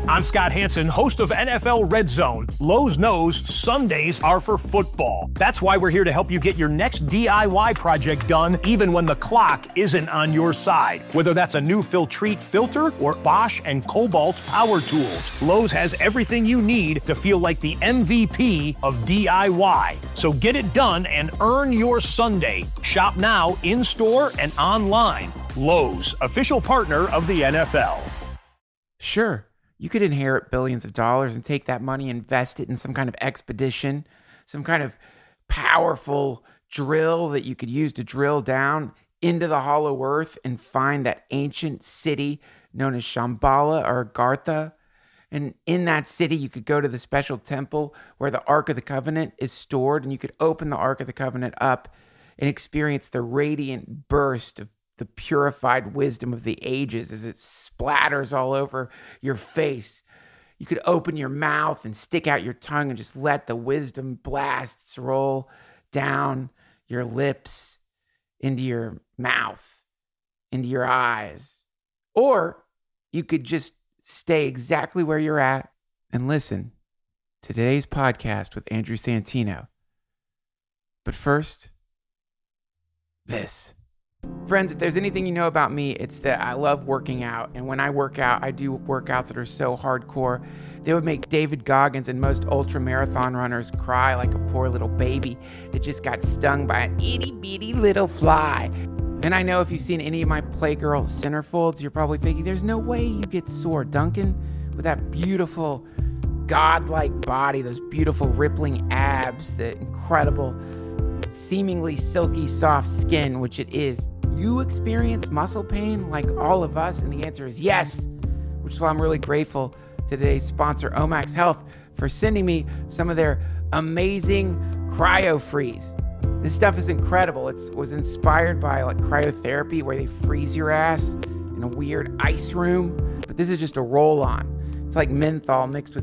I'm Scott Hansen, host of NFL Red Zone. Lowe's knows Sundays are for football. That's why we're here to help you get your next DIY project done, even when the clock isn't on your side. Whether that's a new Filtrete filter or Bosch and Cobalt power tools, Lowe's has everything you need to feel like the MVP of DIY. So get it done and earn your Sunday. Shop now, in-store and online. Lowe's, official partner of the NFL. Sure. You could inherit billions of dollars and take that money, invest it in some kind of expedition, some kind of powerful drill that you could use to drill down into the hollow earth and find that ancient city known as Shambhala or Agartha. And in that city, you could go to the special temple where the Ark of the Covenant is stored, and you could open the Ark of the Covenant up and experience the radiant burst of the purified wisdom of the ages as it splatters all over your face. You could open your mouth and stick out your tongue and just let the wisdom blasts roll down your lips, into your mouth, into your eyes. Or you could just stay exactly where you're at and listen to today's podcast with Andrew Santino. But first, this. Friends, if there's anything you know about me, it's that I love working out. And when I work out, I do workouts that are so hardcore, they would make David Goggins and most ultra marathon runners cry like a poor little baby that just got stung by an itty bitty little fly. And I know if you've seen any of my Playgirl centerfolds, you're probably thinking, there's no way you get sore. Duncan, with that beautiful godlike body, those beautiful rippling abs, the incredible, seemingly silky soft skin, which it is, you experience muscle pain like all of us? And the answer is yes, which is why I'm really grateful to today's sponsor, Omax Health, for sending me some of their amazing Cryo Freeze. This stuff is incredible. It was inspired by like cryotherapy, where they freeze your ass in a weird ice room, but this is just a roll-on. It's like menthol mixed with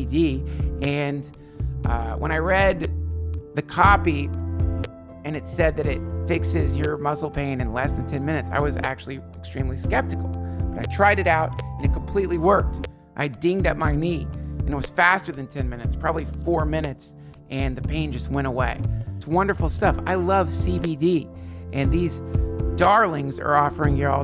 CBD. And when I read the copy and it said that it fixes your muscle pain in less than 10 minutes, I was actually extremely skeptical. But I tried it out and it completely worked. I dinged up my knee and it was faster than 10 minutes, probably 4 minutes, and the pain just went away. It's wonderful stuff. I love CBD, and these darlings are offering y'all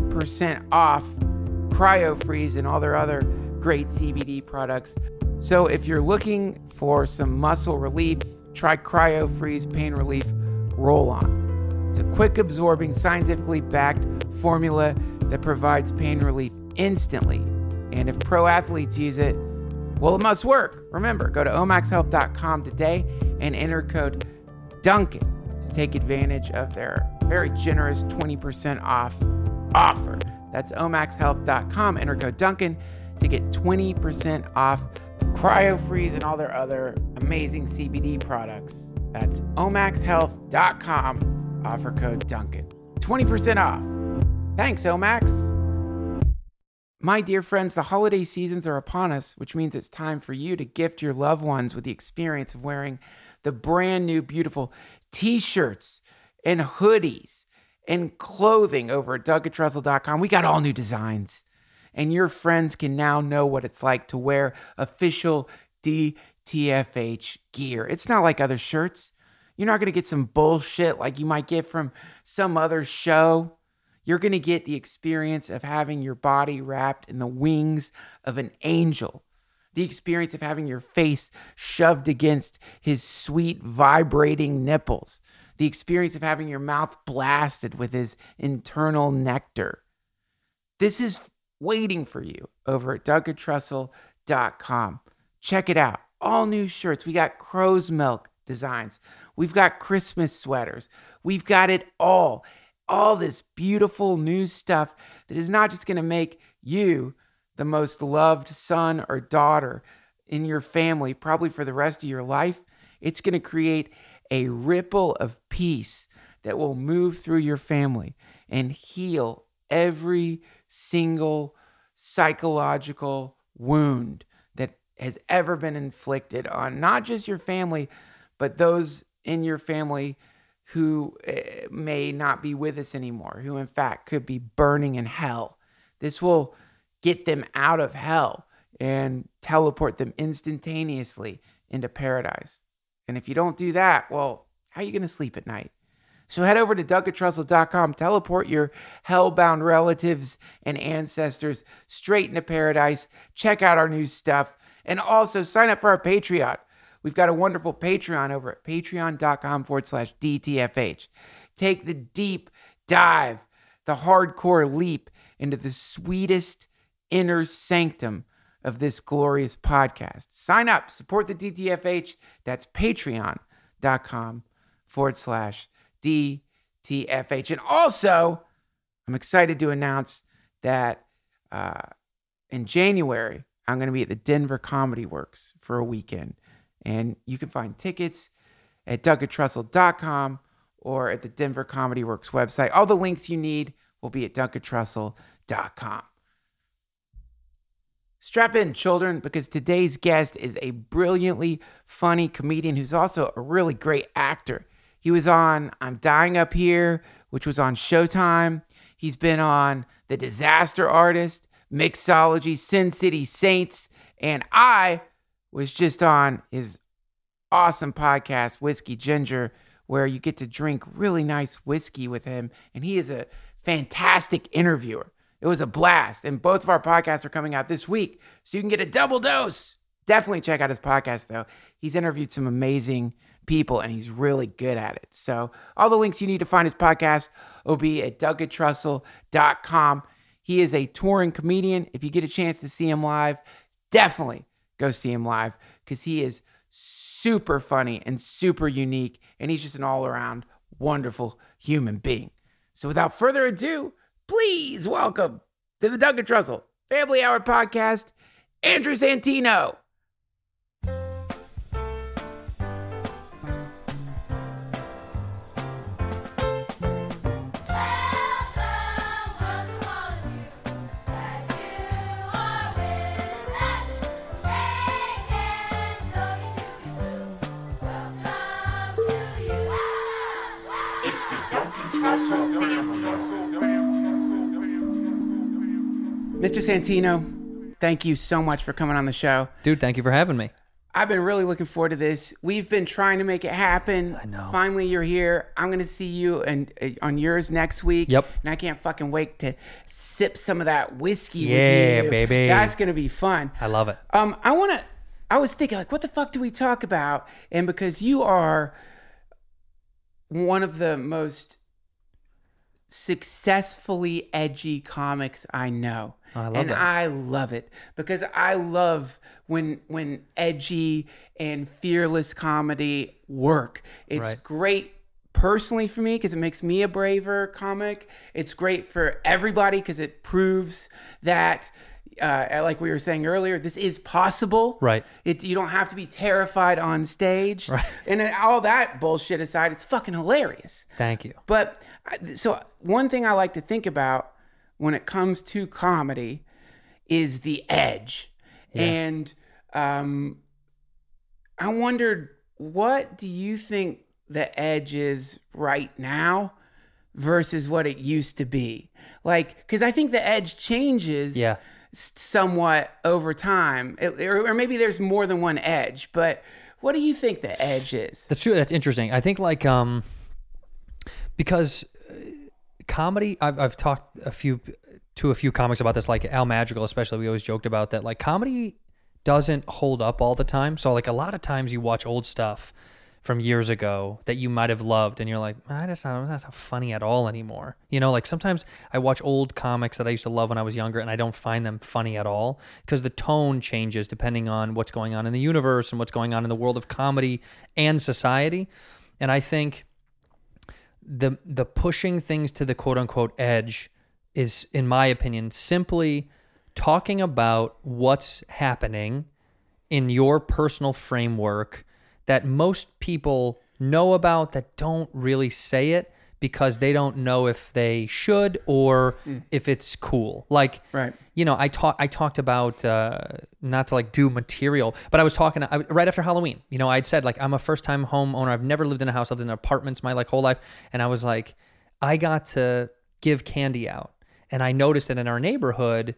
20% off Cryo Freeze and all their other great CBD products. So if you're looking for some muscle relief, try Cryo Freeze Pain Relief Roll-On. It's a quick absorbing, scientifically backed formula that provides pain relief instantly. And if pro athletes use it, well, it must work. Remember, go to omaxhealth.com today and enter code Duncan to take advantage of their very generous 20% off offer. That's omaxhealth.com. Enter code Duncan to get 20% off Cryo Freeze and all their other amazing CBD products. That's omaxhealth.com. Offer code Duncan. 20% off. Thanks, Omax. My dear friends, the holiday seasons are upon us, which means it's time for you to gift your loved ones with the experience of wearing the brand new beautiful t-shirts and hoodies and clothing over at DuncanTrussell.com. We got all new designs, and your friends can now know what it's like to wear official DTFH gear. It's not like other shirts. You're not going to get some bullshit like you might get from some other show. You're going to get the experience of having your body wrapped in the wings of an angel. The experience of having your face shoved against his sweet, vibrating nipples. The experience of having your mouth blasted with his internal nectar. This is waiting for you over at DuncanTrussell.com. Check it out. All new shirts. We got crow's milk designs. We've got Christmas sweaters. We've got it all. All this beautiful new stuff that is not just going to make you the most loved son or daughter in your family, probably for the rest of your life. It's going to create a ripple of peace that will move through your family and heal every single psychological wound that has ever been inflicted on not just your family, but those in your family who may not be with us anymore, who in fact could be burning in hell. This will get them out of hell and teleport them instantaneously into paradise. And if you don't do that, well, how are you going to sleep at night? So head over to DuncanTrussell.com, teleport your hellbound relatives and ancestors straight into paradise. Check out our new stuff. And also sign up for our Patreon. We've got a wonderful Patreon over at patreon.com/DTFH. Take the deep dive, the hardcore leap into the sweetest inner sanctum of this glorious podcast. Sign up, support the DTFH. That's patreon.com/DTFH. And also, I'm excited to announce that in January, I'm going to be at the Denver Comedy Works for a weekend. And you can find tickets at DuncanTrussell.com or at the Denver Comedy Works website. All the links you need will be at DuncanTrussell.com. Strap in, children, because today's guest is a brilliantly funny comedian who's also a really great actor. He was on I'm Dying Up Here, which was on Showtime. He's been on The Disaster Artist, Mixology, Sin City Saints, and I was just on his awesome podcast, Whiskey Ginger, where you get to drink really nice whiskey with him, and he is a fantastic interviewer. It was a blast, and both of our podcasts are coming out this week, so you can get a double dose. Definitely check out his podcast, though. He's interviewed some amazing people, and he's really good at it. So all the links you need to find his podcast will be at DuncanTrussell.com. He is a touring comedian. If you get a chance to see him live, definitely go see him live because he is super funny and super unique, and he's just an all-around wonderful human being. So without further ado, please welcome to the Duncan Trussell Family Hour Podcast, Andrew Santino. Mr. Santino, thank you so much for coming on the show. Dude, thank you for having me. I've been really looking forward to this. We've been trying to make it happen. I know. Finally, you're here. I'm going to see you on yours next week. Yep. And I can't fucking wait to sip some of that whiskey with you. Yeah, baby. That's going to be fun. I love it. I was thinking, like, what the fuck do we talk about? And because you are one of the most successfully edgy comics I know. I love and that. I love it because I love when edgy and fearless comedy work. It's Right. great personally for me because it makes me a braver comic. It's great for everybody because it proves that like we were saying earlier, this is possible. Right. You don't have to be terrified on stage. Right. And then all that bullshit aside, it's fucking hilarious. Thank you. But so one thing I like to think about when it comes to comedy is the edge. Yeah. And I wondered, what do you think the edge is right now versus what it used to be? Like, because I think the edge changes somewhat over time. Or maybe there's more than one edge, but what do you think the edge is? That's true. That's interesting. I think like because comedy, I've talked to a few comics about this, like Al Madrigal especially. We always joked about that. Like comedy doesn't hold up all the time. So like a lot of times you watch old stuff from years ago that you might have loved and you're like, that's not funny at all anymore. You know, like sometimes I watch old comics that I used to love when I was younger and I don't find them funny at all because the tone changes depending on what's going on in the universe and what's going on in the world of comedy and society. And I think the pushing things to the quote unquote edge is, in my opinion, simply talking about what's happening in your personal framework that most people know about that don't really say it because they don't know if they should or if it's cool. Like, Right. you know, I talked about, not to like do material, but I was talking right after Halloween, you know, I'd said like, I'm a first time homeowner. I've never lived in a house. I've lived in apartments my like whole life. And I was like, I got to give candy out. And I noticed that in our neighborhood,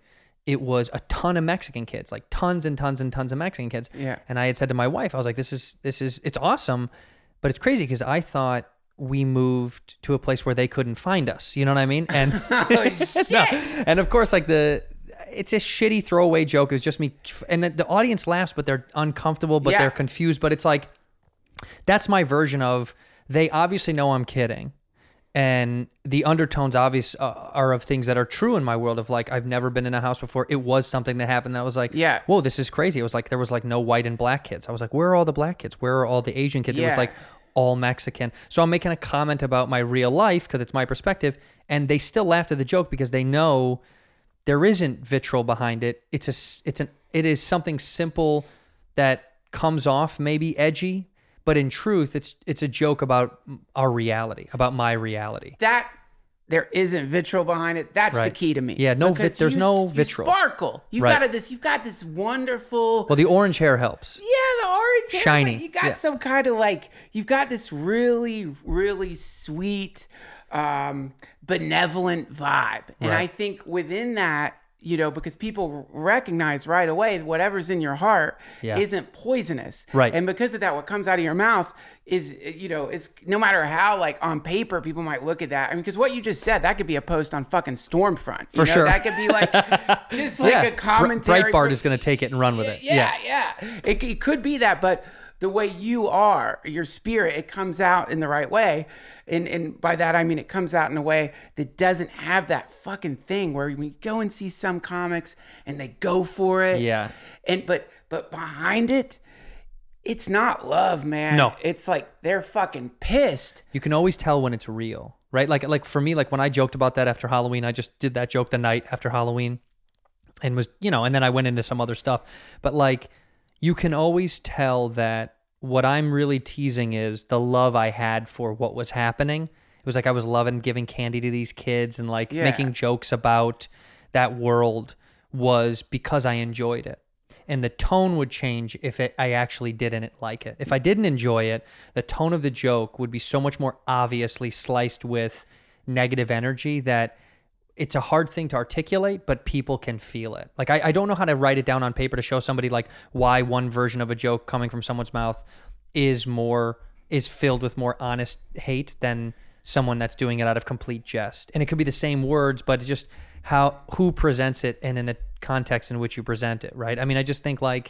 it was a ton of Mexican kids, like tons and tons and tons of Mexican kids. Yeah. And I had said to my wife, I was like, this is it's awesome, but it's crazy because I thought we moved to a place where they couldn't find us. You know what I mean? And no. And of course, like it's a shitty throwaway joke. It was just me, and the audience laughs, but they're uncomfortable, but they're confused. But it's like, that's my version of, they obviously know I'm kidding. And the undertones are of things that are true in my world of like, I've never been in a house before. It was something that happened that I was like, whoa, this is crazy. It was like, there was like no white and black kids. I was like, where are all the black kids? Where are all the Asian kids? It was like all Mexican. So I'm making a comment about my real life because it's my perspective. And they still laughed at the joke because they know there isn't vitriol behind it. It is something simple that comes off maybe edgy, but in truth, it's a joke about our reality, about my reality. That there isn't vitriol behind it. That's the key to me. Yeah, there's no vitriol. You sparkle. You've got this wonderful. Well, the orange hair helps. Yeah, the orange hair. Shiny. You got some kind of like, you've got this really, really sweet, benevolent vibe. And I think within that, you know, because people recognize right away whatever's in your heart isn't poisonous. Right. And because of that, what comes out of your mouth is, you know, is no matter how, like on paper, people might look at that. I mean, because what you just said, that could be a post on fucking Stormfront. For sure. That could be like, just like a commentary. Breitbart is going to take it and run with it. Yeah. It could be that, but the way you are, your spirit, it comes out in the right way. And by that, I mean, it comes out in a way that doesn't have that fucking thing where we go and see some comics and they go for it. Yeah. But behind it, it's not love, man. No. It's like they're fucking pissed. You can always tell when it's real, right? Like for me, like when I joked about that after Halloween, I just did that joke the night after Halloween and was, you know, and then I went into some other stuff. But like, you can always tell that what I'm really teasing is the love I had for what was happening. It was like I was loving giving candy to these kids and like making jokes about that world was because I enjoyed it. And the tone would change if I actually didn't like it. If I didn't enjoy it, the tone of the joke would be so much more obviously sliced with negative energy that it's a hard thing to articulate, but people can feel it. Like, I don't know how to write it down on paper to show somebody like why one version of a joke coming from someone's mouth is filled with more honest hate than someone that's doing it out of complete jest. And it could be the same words, but it's just who presents it and in the context in which you present it, right? I mean, I just think like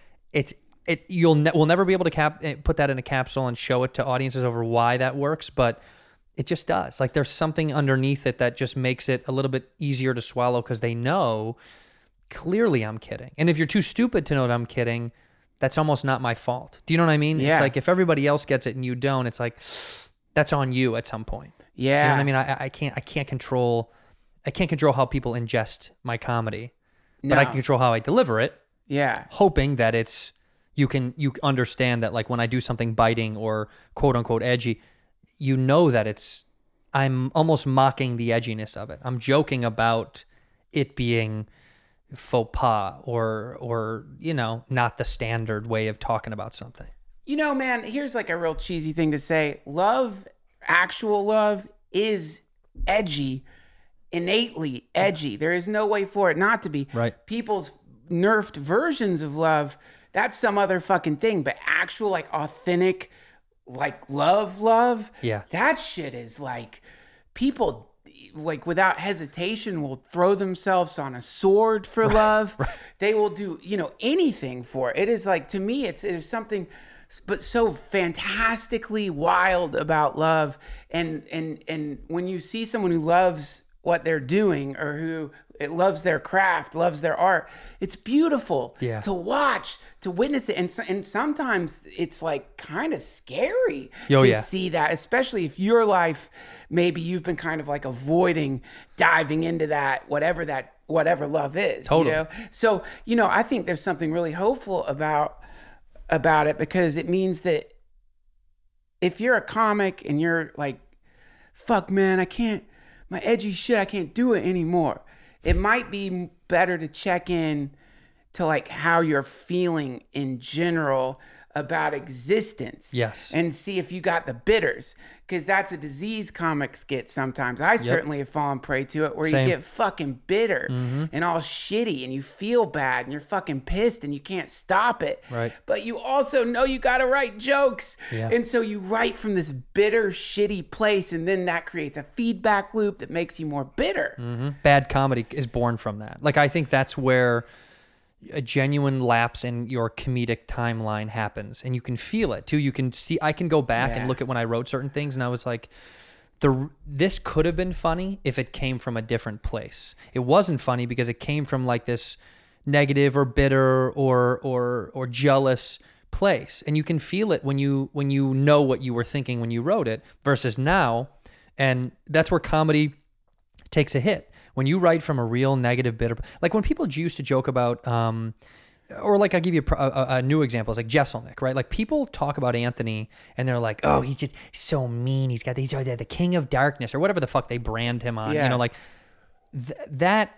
we'll never be able to put that in a capsule and show it to audiences over why that works, but it just does. Like there's something underneath it that just makes it a little bit easier to swallow because they know clearly I'm kidding. And if you're too stupid to know that I'm kidding, that's almost not my fault. Do you know what I mean? Yeah. It's like if everybody else gets it and you don't, it's like that's on you at some point. Yeah. You know what I mean? I can't control how people ingest my comedy, but I can control how I deliver it. Yeah. Hoping that you understand that like when I do something biting or quote unquote edgy, you know that I'm almost mocking the edginess of it. I'm joking about it being faux pas or you know, not the standard way of talking about something. You know, man, here's like a real cheesy thing to say. Love, actual love, is edgy, innately edgy. There is no way for it not to be. Right. People's nerfed versions of love, that's some other fucking thing. But actual, like, authentic, like, love, yeah, that shit is like, people, like, without hesitation will throw themselves on a sword for love. Right. They will do, you know, anything for it. It is like, to me, there's something but so fantastically wild about love. And when you see someone who loves what they're doing or who it loves their craft, loves their art, it's beautiful to watch, to witness it. And sometimes it's like kind of scary to see that, especially if your life, maybe you've been kind of like avoiding diving into that, whatever love is. Totally. You know? So, you know, I think there's something really hopeful about it, because it means that if you're a comic and you're like, fuck man, my edgy shit, I can't do it anymore. It might be better to check in to like how you're feeling in general about existence. Yes. And see if you got the bitters. Because that's a disease comics get sometimes. I certainly have fallen prey to it, where Same. you get fucking bitter and all shitty, and you feel bad, and you're fucking pissed, and you can't stop it. Right. But you also know you got to write jokes. Yeah. And so you write from this bitter, shitty place, and then that creates a feedback loop that makes you more bitter. Bad comedy is born from that. Like, I think that's where a genuine lapse in your comedic timeline happens, and you can feel it too. You can see, I can go back and look at when I wrote certain things, and I was like, this could have been funny if it came from a different place. It wasn't funny because it came from like this negative or bitter or jealous place, and you can feel it when you know what you were thinking when you wrote it versus now. And that's where comedy takes a hit. When you write from a real negative, bitter, like when people used to joke about, or like I'll give you a new example, it's like Jeselnik, right? Like people talk about Anthony and they're like, oh, he's just so mean. He's the king of darkness or whatever the fuck they brand him on. Yeah. You know, like that's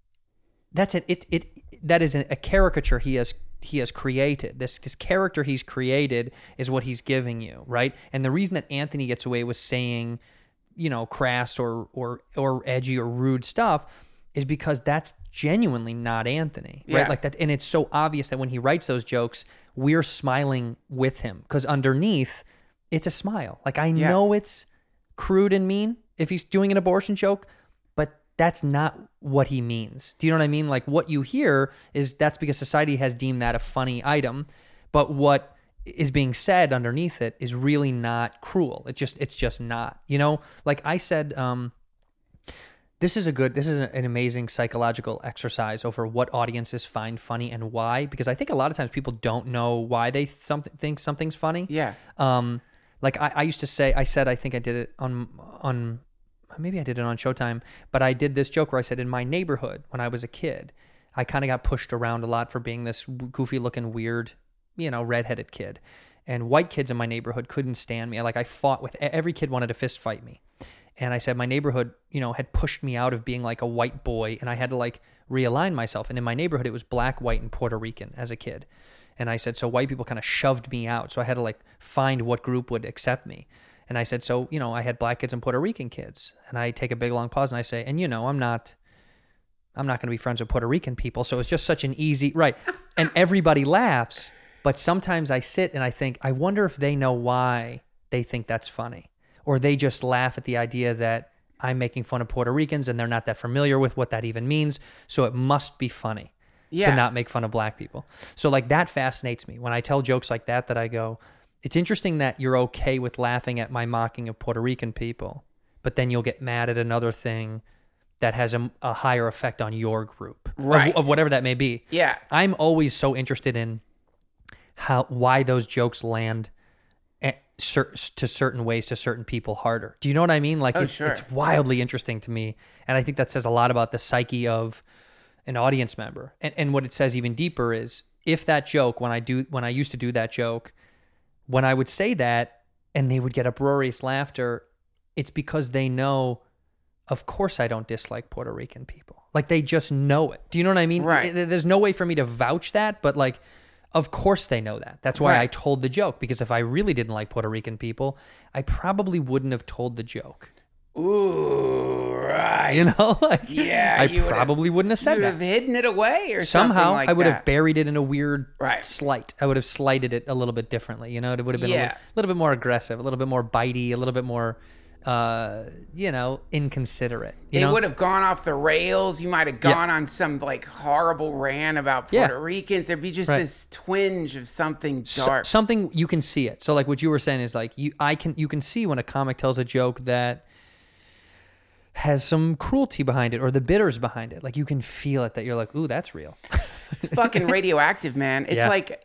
it. That is a caricature he has created. This character he's created is what he's giving you, right? And the reason that Anthony gets away with saying, you know, crass or edgy or rude stuff is because that's genuinely not Anthony, right? Yeah. Like that, and it's so obvious that when he writes those jokes, we're smiling with him because underneath it's a smile. Like I know it's crude and mean if he's doing an abortion joke, but that's not what he means. Do you know what I mean? Like what you hear is that's because society has deemed that a funny item, but what is being said underneath it is really not cruel. It's just not, you know, like I said, this is an amazing psychological exercise over what audiences find funny and why, because I think a lot of times people don't know why they think something's funny. Yeah. Like I used to say, I think I did it on maybe I did it on Showtime, but I did this joke where I said in my neighborhood when I was a kid, I kind of got pushed around a lot for being this goofy looking weird, you know, redheaded kid, and white kids in my neighborhood couldn't stand me. Like I fought with every kid, wanted to fist fight me. And I said my neighborhood, you know, had pushed me out of being like a white boy, and I had to like realign myself. And in my neighborhood, it was black, white, and Puerto Rican as a kid. And I said, so white people kind of shoved me out. So I had to like find what group would accept me. And I said, so, you know, I had black kids and Puerto Rican kids. And I take a big long pause and I say, and you know, I'm not going to be friends with Puerto Rican people. So it's just such an easy, right. And everybody laughs. But sometimes I sit and I think, I wonder if they know why they think that's funny. Or they just laugh at the idea that I'm making fun of Puerto Ricans and they're not that familiar with what that even means. So it must be funny to not make fun of black people. So like that fascinates me. When I tell jokes like that I go, it's interesting that you're okay with laughing at my mocking of Puerto Rican people, but then you'll get mad at another thing that has a higher effect on your group, right, of whatever that may be. Yeah. I'm always so interested in why those jokes land to certain ways to certain people harder. Do you know what I mean? Like it's wildly interesting to me, and I think that says a lot about the psyche of an audience member. And what it says even deeper is if that joke, when I used to do that joke, when I would say that and they would get uproarious laughter, it's because they know, of course I don't dislike Puerto Rican people. Like they just know it. Do you know what I mean? Right. There's no way for me to vouch that, but like, of course they know that. That's why I told the joke, because if I really didn't like Puerto Rican people, I probably wouldn't have told the joke. Ooh, right. You know, like I you probably wouldn't have said you would that. have hidden it away or Somehow something like I would that. have buried it in a weird Right. slight. I would have slighted it a little bit differently. You know, it would have been a little bit more aggressive, a little bit more bitey, a little bit more, inconsiderate. It would have gone off the rails. You might have gone on some like horrible rant about Puerto Ricans. There'd be just this twinge of something dark. Something you can see it. So like what you were saying is like you can see when a comic tells a joke that has some cruelty behind it or the bitters behind it. Like you can feel it, that you're like, ooh, that's real. It's fucking radioactive, man. It's like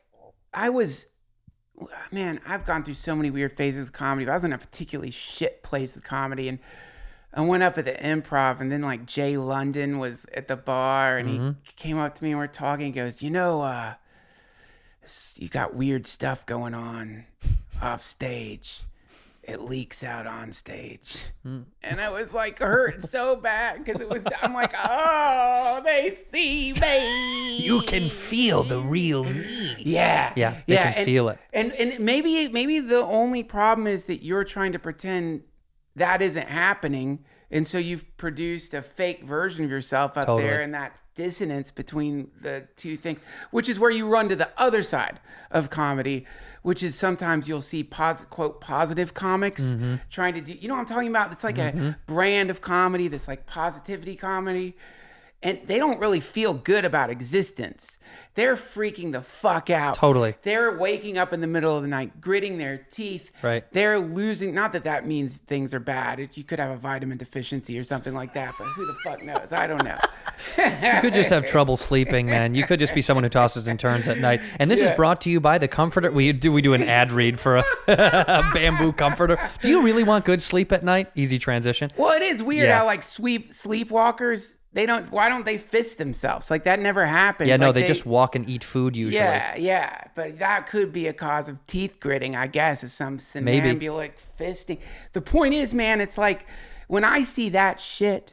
I've gone through so many weird phases with comedy. But I was in a particularly shit place with comedy, and I went up at the Improv, and then like Jay London was at the bar, and he came up to me and we're talking. He goes, you know, you got weird stuff going on off stage. it leaks out on stage. And I was like hurt so bad because I'm like, oh, they see me. You can feel the real me. Yeah. Yeah, they can feel it. And maybe the only problem is that you're trying to pretend that isn't happening. And so you've produced a fake version of yourself up there, and that dissonance between the two things, which is where you run to the other side of comedy, which is sometimes you'll see quote positive comics trying to do, you know what I'm talking about? It's like a brand of comedy that's like positivity comedy. And they don't really feel good about existence. They're freaking the fuck out. Totally. They're waking up in the middle of the night, gritting their teeth. Right. They're losing, not that means things are bad. You could have a vitamin deficiency or something like that, but who the fuck knows? I don't know. You could just have trouble sleeping, man. You could just be someone who tosses and turns at night. And this is brought to you by the Comforter. We do an ad read for a bamboo comforter. Do you really want good sleep at night? Easy transition. Well, it is weird how like sleepwalkers, why don't they fist themselves? Like that never happens. Yeah, no, like they just walk and eat food usually. Yeah. But that could be a cause of teeth gritting, I guess, is some somnambulic fisting. The point is, man, it's like when I see that shit,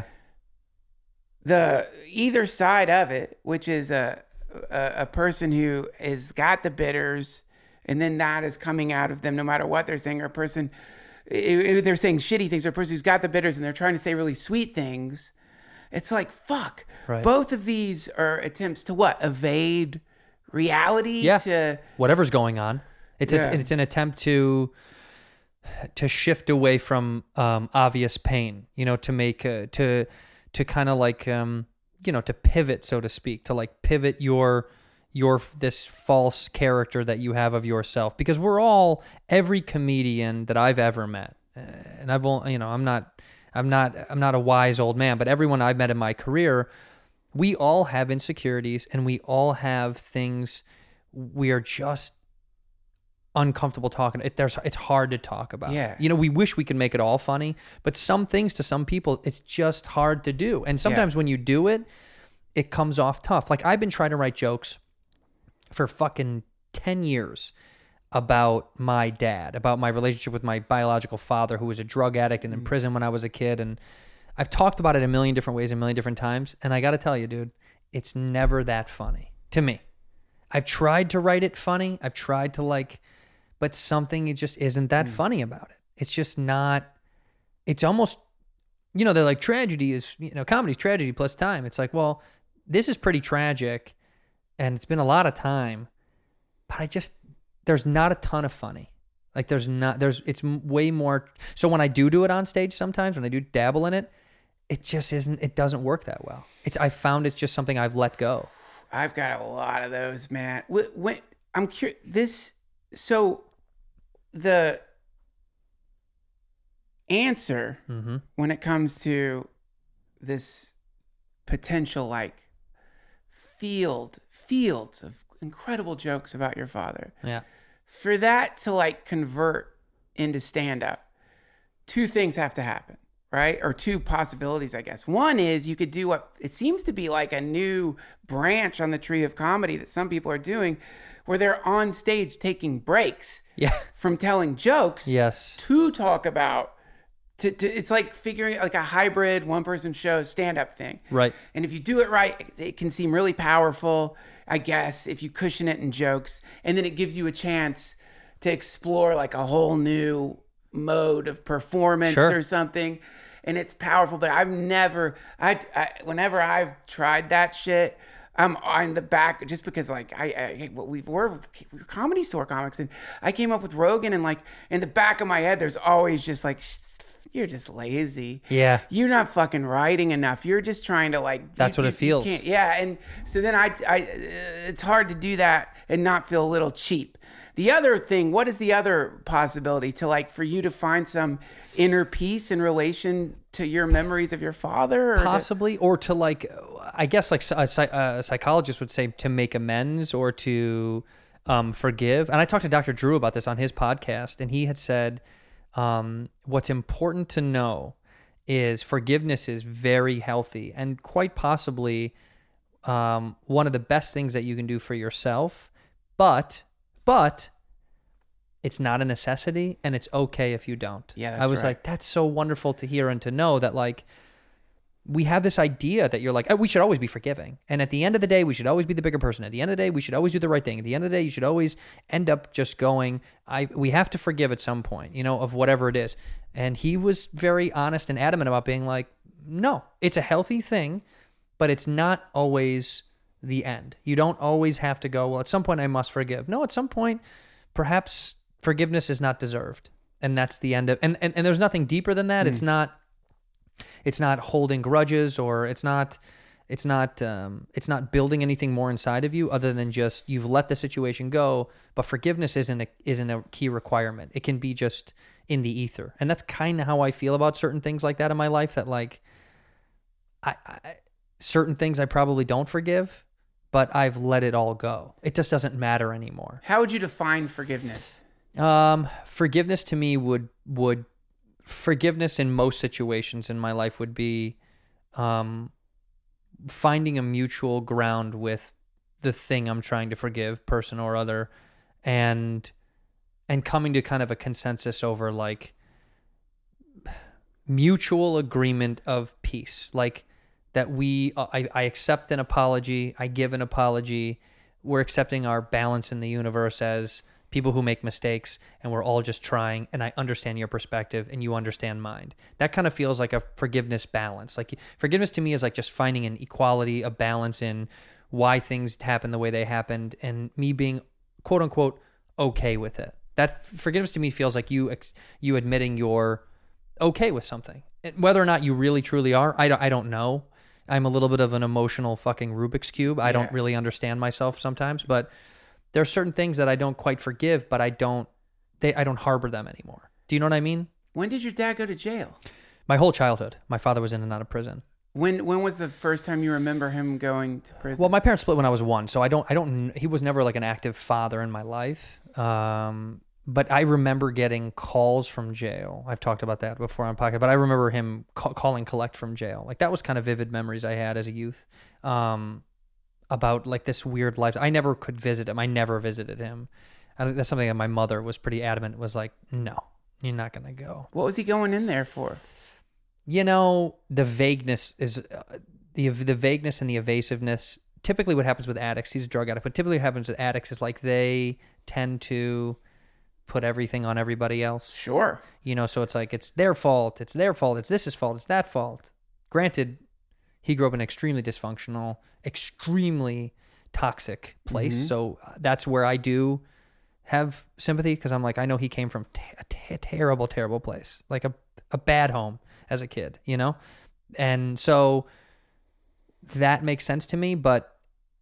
the either side of it, which is a person who has got the bitters, and then that is coming out of them no matter what they're saying, or a person, they're saying shitty things, or a person who's got the bitters and they're trying to say really sweet things. It's like, fuck. Right. Both of these are attempts to what? Evade reality? Yeah. To whatever's going on. It's an attempt to shift away from obvious pain, you know, to make to kind of like you know, to pivot, so to speak, to like pivot your this false character that you have of yourself, because every comedian that I've ever met, and I've only, you know, I'm not a wise old man, but everyone I've met in my career, we all have insecurities and we all have things we are just uncomfortable talking. It's hard to talk about. Yeah. You know, we wish we could make it all funny, but some things to some people, it's just hard to do. And sometimes when you do it, it comes off tough. Like I've been trying to write jokes for fucking 10 years about my dad, about my relationship with my biological father, who was a drug addict and in prison when I was a kid. And I've talked about it a million different ways, a million different times. And I got to tell you, dude, it's never that funny to me. I've tried to write it funny. I've tried to but something, it just isn't that funny about it. It's just not, it's almost, you know, they're like, tragedy is, you know, comedy's tragedy plus time. It's like, well, this is pretty tragic and it's been a lot of time, but there's not a ton of funny. Like it's way more. So when I do it on stage sometimes, when I do dabble in it, it just isn't, it doesn't work that well. I found it's just something I've let go. I've got a lot of those, man. When I'm curious, so the answer when it comes to this potential, like fields of incredible jokes about your father. Yeah. For that to like convert into stand-up, two things have to happen, right? Or two possibilities, I guess. One is you could do what it seems to be like a new branch on the tree of comedy that some people are doing, where they're on stage taking breaks from telling jokes to talk about, it's like figuring like a hybrid one-person show stand-up thing. Right. And if you do it right, it can seem really powerful, I guess, if you cushion it in jokes. And then it gives you a chance to explore like a whole new mode of performance or something. And it's powerful. But whenever I've tried that shit, I'm on the back just because like we're Comedy Store comics, and I came up with Rogan, and like in the back of my head, there's always just like, you're just lazy. Yeah. You're not fucking writing enough. You're just trying to like. That's what it feels. Yeah. And so then it's hard to do that and not feel a little cheap. The other thing, what is the other possibility to like for you to find some inner peace in relation to your memories of your father? Possibly, or to like, I guess like a psychologist would say, to make amends or to forgive. And I talked to Dr. Drew about this on his podcast, and he had said, what's important to know is forgiveness is very healthy and quite possibly one of the best things that you can do for yourself. But it's not a necessity, and it's okay if you don't. Yeah, that's I was right. like, that's so wonderful to hear and to know that, like, we have this idea that you're like, oh, we should always be forgiving. And at the end of the day, we should always be the bigger person. At the end of the day, we should always do the right thing. At the end of the day, you should always end up just going, we have to forgive at some point, of whatever it is. And he was very honest and adamant about being like, no, it's a healthy thing, but it's not always the end. You don't always have to go, well, at some point I must forgive. No, at some point, perhaps forgiveness is not deserved. And that's the end of, and there's nothing deeper than that. It's not holding grudges, or it's not building anything more inside of you other than just you've let the situation go. But forgiveness isn't a key requirement. It can be just in the ether, and that's kind of how I feel about certain things like that in my life. That like, I certain things I probably don't forgive, but I've let it all go. It just doesn't matter anymore. How would you define forgiveness? Forgiveness to me would forgiveness in most situations in my life would be finding a mutual ground with the thing I'm trying to forgive, person or other, and coming to kind of a consensus over like mutual agreement of peace. Like that I accept an apology, I give an apology, we're accepting our balance in the universe as people who make mistakes, and we're all just trying, and I understand your perspective and you understand mine. That kind of feels like a forgiveness balance. Like forgiveness to me is like just finding an equality, a balance in why things happen the way they happened, and me being quote unquote okay with it. That forgiveness to me feels like you admitting you're okay with something. Whether or not you really truly are, I don't know. I'm a little bit of an emotional fucking Rubik's Cube. I don't really understand myself sometimes, but there are certain things that I don't quite forgive, but I don't harbor them anymore. Do you know what I mean? When did your dad go to jail? My whole childhood. My father was in and out of prison. When was the first time you remember him going to prison? Well, my parents split when I was 1, so he was never like an active father in my life. But I remember getting calls from jail. I've talked about that before on podcast, but I remember him calling collect from jail. Like that was kind of vivid memories I had as a youth. About like this weird life. I never could visit him. I never visited him. And that's something that my mother was pretty adamant, was like, no, you're not going to go. What was he going in there for? The vagueness is the vagueness and the evasiveness. Typically what happens with addicts, he's a drug addict, but typically what happens with addicts is like they tend to put everything on everybody else. Sure. So it's like, it's their fault. It's their fault. It's this fault. It's that fault. Granted, he grew up in an extremely dysfunctional, extremely toxic place. Mm-hmm. So that's where I do have sympathy, because I'm like, I know he came from a terrible, terrible place, like a bad home as a kid, And so that makes sense to me. But,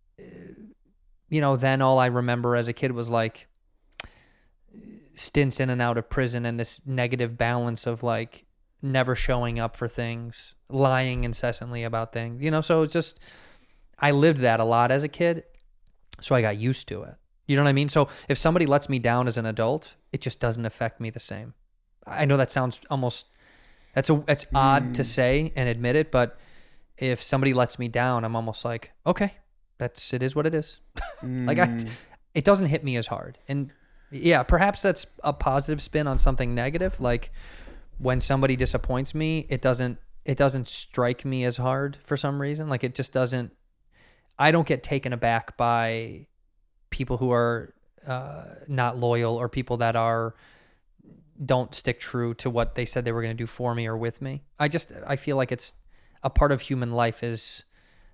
then all I remember as a kid was like stints in and out of prison and this negative balance of like never showing up for things, lying incessantly about things, so it's just, I lived that a lot as a kid, so I got used to it. You know what I mean? So if somebody lets me down as an adult, it just doesn't affect me the same. I know that sounds almost, that's odd to say and admit it, but if somebody lets me down, I'm almost like, okay, it is what it is. It doesn't hit me as hard. And yeah, perhaps that's a positive spin on something negative. Like when somebody disappoints me, it doesn't strike me as hard for some reason. Like it just doesn't, I don't get taken aback by people who are not loyal, or people that don't stick true to what they said they were going to do for me or with me. I feel like it's a part of human life is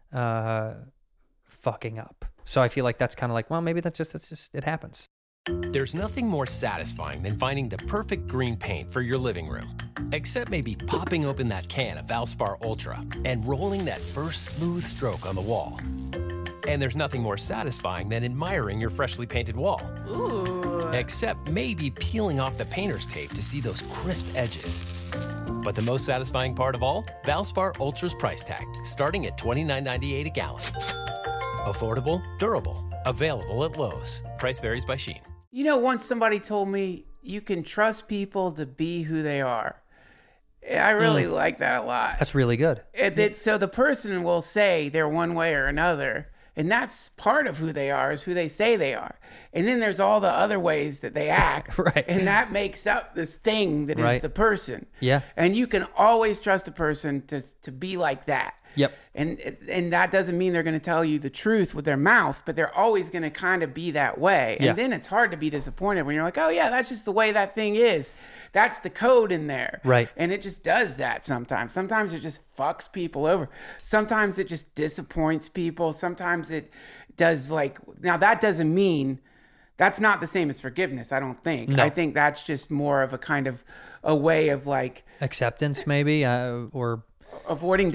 fucking up. So I feel like that's kind of like, well, maybe that's just it happens. There's nothing more satisfying than finding the perfect green paint for your living room. Except maybe popping open that can of Valspar Ultra and rolling that first smooth stroke on the wall. And there's nothing more satisfying than admiring your freshly painted wall. Ooh. Except maybe peeling off the painter's tape to see those crisp edges. But the most satisfying part of all? Valspar Ultra's price tag, starting at $29.98 a gallon. Affordable, durable, available at Lowe's. Price varies by Shein. Once somebody told me you can trust people to be who they are. I really like that a lot. That's really good. So the person will say they're one way or another, And that's part of who they are, is who they say they are. And then there's all the other ways that they act. Right. And that makes up this thing that Right. is the person. Yeah. And you can always trust a person to be like that. Yep. And that doesn't mean they're going to tell you the truth with their mouth, but they're always going to kind of be that way. Yeah. And then it's hard to be disappointed when you're like, oh yeah, that's just the way that thing is. That's the code in there. Right. And it just does that sometimes. Sometimes it just fucks people over. Sometimes it just disappoints people. Sometimes it does now that doesn't mean, that's not the same as forgiveness, I don't think. No. I think that's just more of a kind of a way of acceptance maybe, or avoiding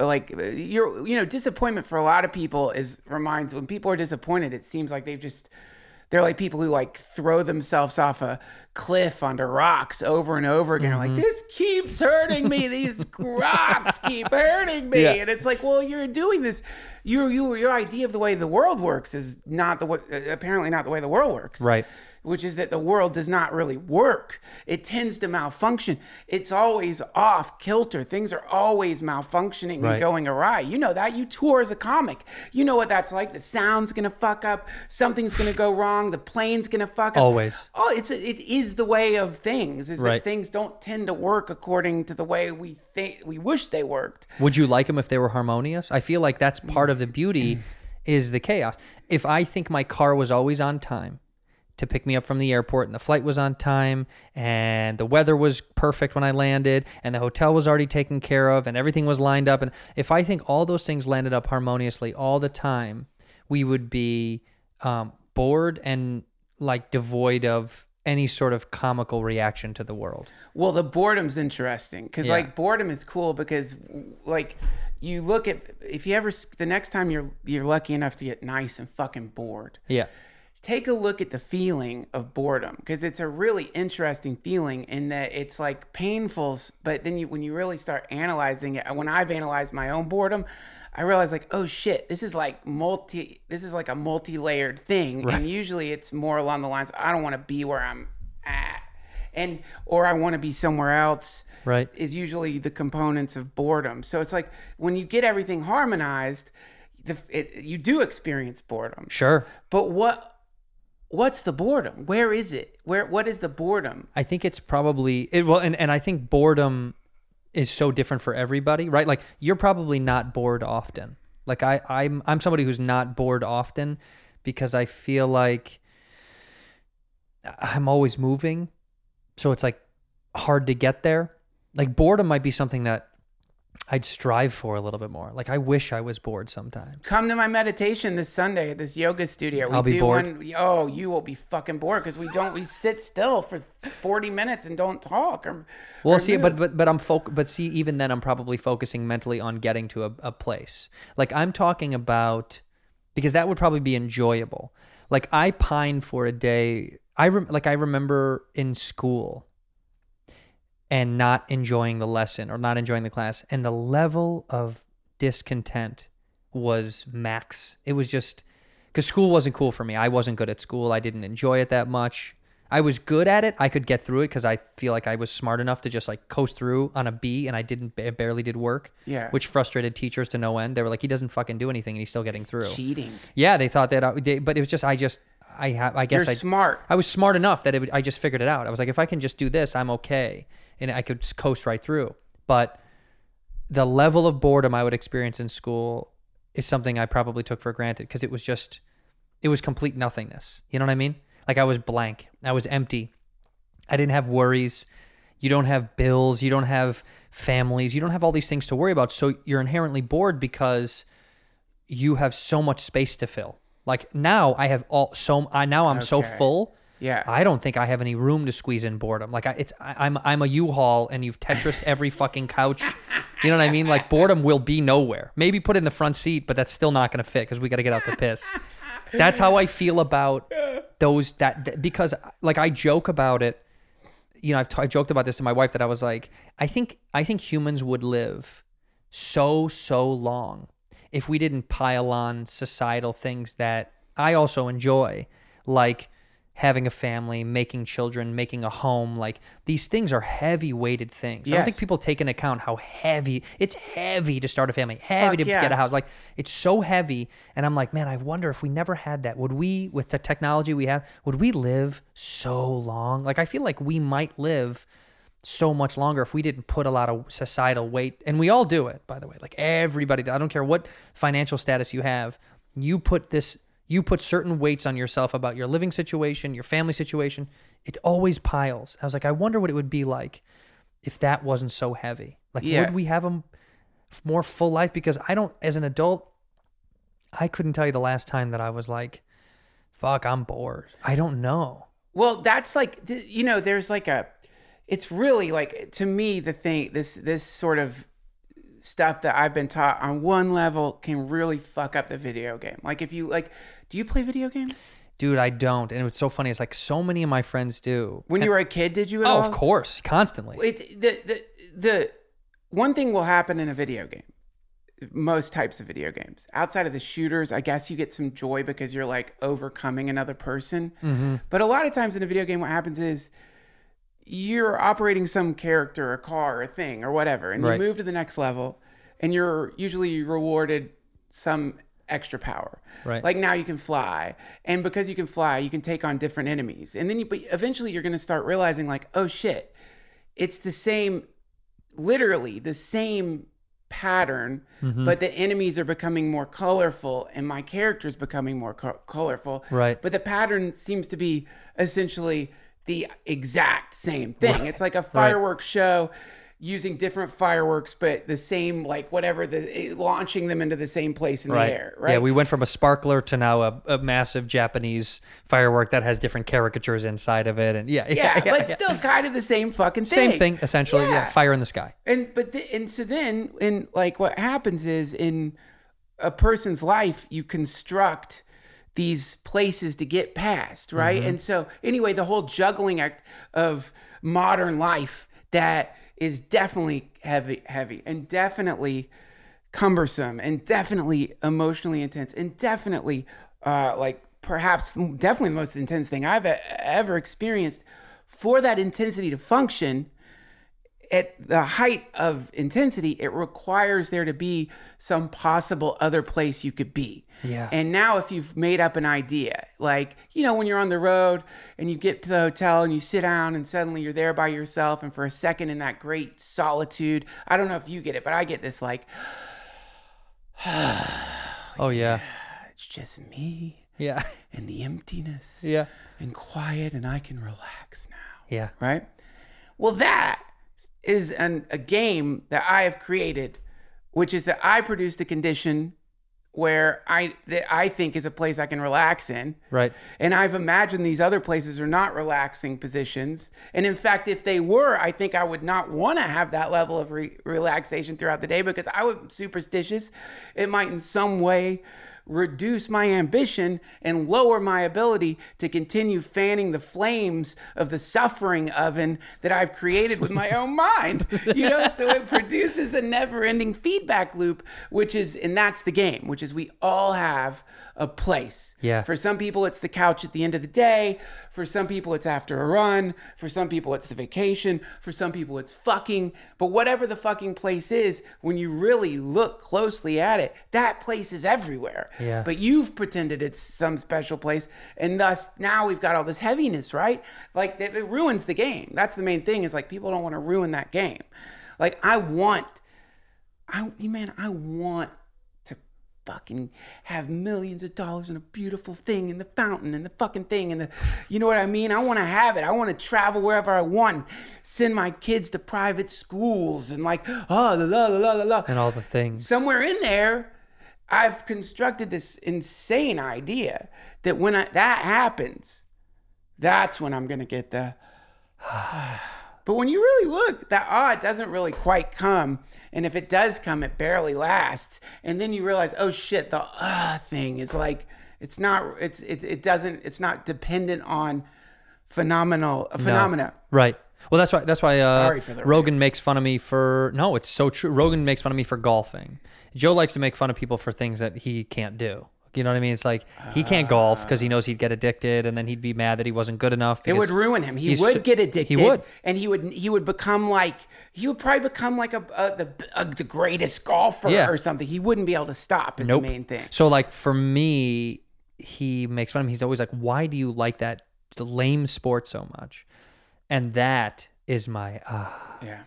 disappointment for a lot of people reminds, when people are disappointed, it seems like they're like people who throw themselves off a cliff onto rocks over and over again. Mm-hmm. Like, this keeps hurting me. These rocks keep hurting me. Yeah. And it's like, well, you're doing this. Your idea of the way the world works is apparently not the way the world works. Right. Which is that the world does not really work. It tends to malfunction. It's always off kilter. Things are always malfunctioning Right. and going awry. You know that. You tour as a comic. You know what that's like. The sound's going to fuck up. Something's going to go wrong. The plane's going to fuck up. Always. Oh, it is the way of things. Is Right. that things don't tend to work according to the way we wish they worked. would you like them if they were harmonious? I feel like that's part of the beauty is the chaos. If I think my car was always on time to pick me up from the airport and the flight was on time and the weather was perfect when I landed and the hotel was already taken care of and everything was lined up, and if I think all those things landed up harmoniously all the time, we would be bored and devoid of any sort of comical reaction to the world. Well, the boredom's interesting because Yeah. boredom is cool because you look at, if you ever, the next time you're lucky enough to get nice and fucking bored, Yeah. take a look at the feeling of boredom, because it's a really interesting feeling in that it's painful, but then when you really start analyzing it, when I've analyzed my own boredom, I realize oh shit, this is a multi-layered thing. Right. And usually it's more along the lines, I don't want to be where I'm at, or I want to be somewhere else. Right. Is usually the components of boredom. So it's when you get everything harmonized, you do experience boredom. Sure. But what's the boredom? Where is it? What is the boredom? I think it's probably and I think boredom is so different for everybody, right? You're probably not bored often. I'm somebody who's not bored often because I feel like I'm always moving, so it's hard to get there. Boredom might be something that I'd strive for a little bit more. I wish I was bored sometimes. Come to my meditation this Sunday at this yoga studio. I'll be bored. You will be fucking bored because we sit still for 40 minutes and don't talk. But even then I'm probably focusing mentally on getting to a place. I'm talking about, because that would probably be enjoyable. I pine for a day. I remember in school and not enjoying the lesson or not enjoying the class, and the level of discontent was max. It was just because school wasn't cool for me. I wasn't good at school. I didn't enjoy it that much. I was good at it. I could get through it because I feel like I was smart enough to just coast through on a B, and I barely did work. Yeah. Which frustrated teachers to no end. They were like, he doesn't fucking do anything and he's still getting through. Cheating. Yeah, they thought that, but it was just, I guess You're smart. I was smart enough that I just figured it out. I was like, if I can just do this, I'm okay. And I could just coast right through. But the level of boredom I would experience in school is something I probably took for granted because it was complete nothingness. You know what I mean? I was blank. I was empty. I didn't have worries. You don't have bills. You don't have families. You don't have all these things to worry about. So you're inherently bored because you have so much space to fill. Now I have I'm so full. Yeah. I don't think I have any room to squeeze in boredom. I'm a U-Haul and you've Tetris every fucking couch. You know what I mean? Boredom will be nowhere. Maybe put it in the front seat, but that's still not going to fit because we got to get out to piss. That's how I feel about those because I joke about it. You know, I joked about this to my wife that I was like, I think humans would live so long if we didn't pile on societal things that I also enjoy, having a family, making children, making a home, like these things are heavy weighted things. I don't think people take into account how heavy it's heavy to start a family, heavy to get a house. Like it's so heavy. And I'm like, man, I wonder if we never had that, would we, with the technology we have, would we live so long? Like I feel like we might live so much longer if we didn't put a lot of societal weight. And we all do it, by the way. Like everybody, I don't care what financial status you have, you put certain weights on yourself about your living situation, your family situation. It always piles. I was like, I wonder what it would be like if that wasn't so heavy. Like, would we have a more full life? Because I don't, as an adult, I couldn't tell you the last time that I was like, fuck, I'm bored. I don't know. Well, that's like, there's like it's really like, to me, the thing, this sort of stuff that I've been taught on one level can really fuck up the video game. Like if you like, do you play video games? Dude, I don't. And what's so funny is like so many of my friends do. When you were a kid, did you at all? Of course, constantly. It's the one thing will happen in a video game. Most types of video games. Outside of the shooters, I guess you get some joy because you're like overcoming another person. Mm-hmm. But a lot of times in a video game, what happens is you're operating some character, a car, or a thing, or whatever, and you move to the next level, and you're usually rewarded some extra power. Right. Like now you can fly, and because you can fly, you can take on different enemies, and then but eventually you're going to start realizing like, oh shit, it's the same, literally the same pattern, but the enemies are becoming more colorful, and my character's becoming more colorful. Right. But the pattern seems to be essentially the exact same thing. Right. It's like a fireworks show using different fireworks, but the same, like whatever, launching them into the same place in the air, right? Yeah, we went from a sparkler to now a massive Japanese firework that has different caricatures inside of it, and still kind of the same fucking thing. Same thing, essentially. Yeah, fire in the sky. So then, like what happens is in a person's life, you construct these places to get past, right? Mm-hmm. And so anyway, the whole juggling act of modern life that is definitely heavy and definitely cumbersome and definitely emotionally intense and definitely definitely the most intense thing I've ever experienced. For that intensity to function at the height of intensity, it requires there to be some possible other place you could be. Yeah. And now if you've made up an idea, like, when you're on the road and you get to the hotel and you sit down and suddenly you're there by yourself, and for a second in that great solitude, I don't know if you get it, but I get this like, oh yeah, it's just me. Yeah. And the emptiness. Yeah. And quiet, and I can relax now. Yeah. Right? Well, that is a game that I have created, which is that I produced a condition where I think is a place I can relax in. Right. And I've imagined these other places are not relaxing positions. And in fact, if they were, I think I would not want to have that level of relaxation throughout the day, because I would be superstitious. It might in some way reduce my ambition and lower my ability to continue fanning the flames of the suffering oven that I've created with my own mind. So it produces a never-ending feedback loop, and that's the game, which is we all have a place. Yeah. For some people, it's the couch at the end of the day. For some people, it's after a run. For some people, it's the vacation. For some people, it's fucking. But whatever the fucking place is, when you really look closely at it, that place is everywhere. Yeah. But you've pretended it's some special place, and thus now we've got all this heaviness, right? Like it ruins the game. That's the main thing, is like people don't want to ruin that game. Like I want to fucking have millions of dollars and a beautiful thing and the fountain and the fucking thing and you know what I mean? I want to have it. I want to travel wherever I want, send my kids to private schools and like, and all the things. Somewhere in there, I've constructed this insane idea that when that happens, that's when I'm going to get the... But when you really look, that it doesn't really quite come. And if it does come, it barely lasts. And then you realize, oh shit, the thing is like, it's not dependent on phenomena. No. Right. Well, that's why Rogan makes fun of me for... No, it's so true. Rogan makes fun of me for golfing. Joe likes to make fun of people for things that he can't do. You know what I mean? It's like he can't golf because he knows he'd get addicted, and then he'd be mad that he wasn't good enough. It would ruin him. He would get addicted. He would, and he would become like probably become like the greatest golfer or something. He wouldn't be able to stop. Is the main thing. So like for me, he makes fun of me. He's always like, "Why do you like that lame sport so much?" And that is my yeah.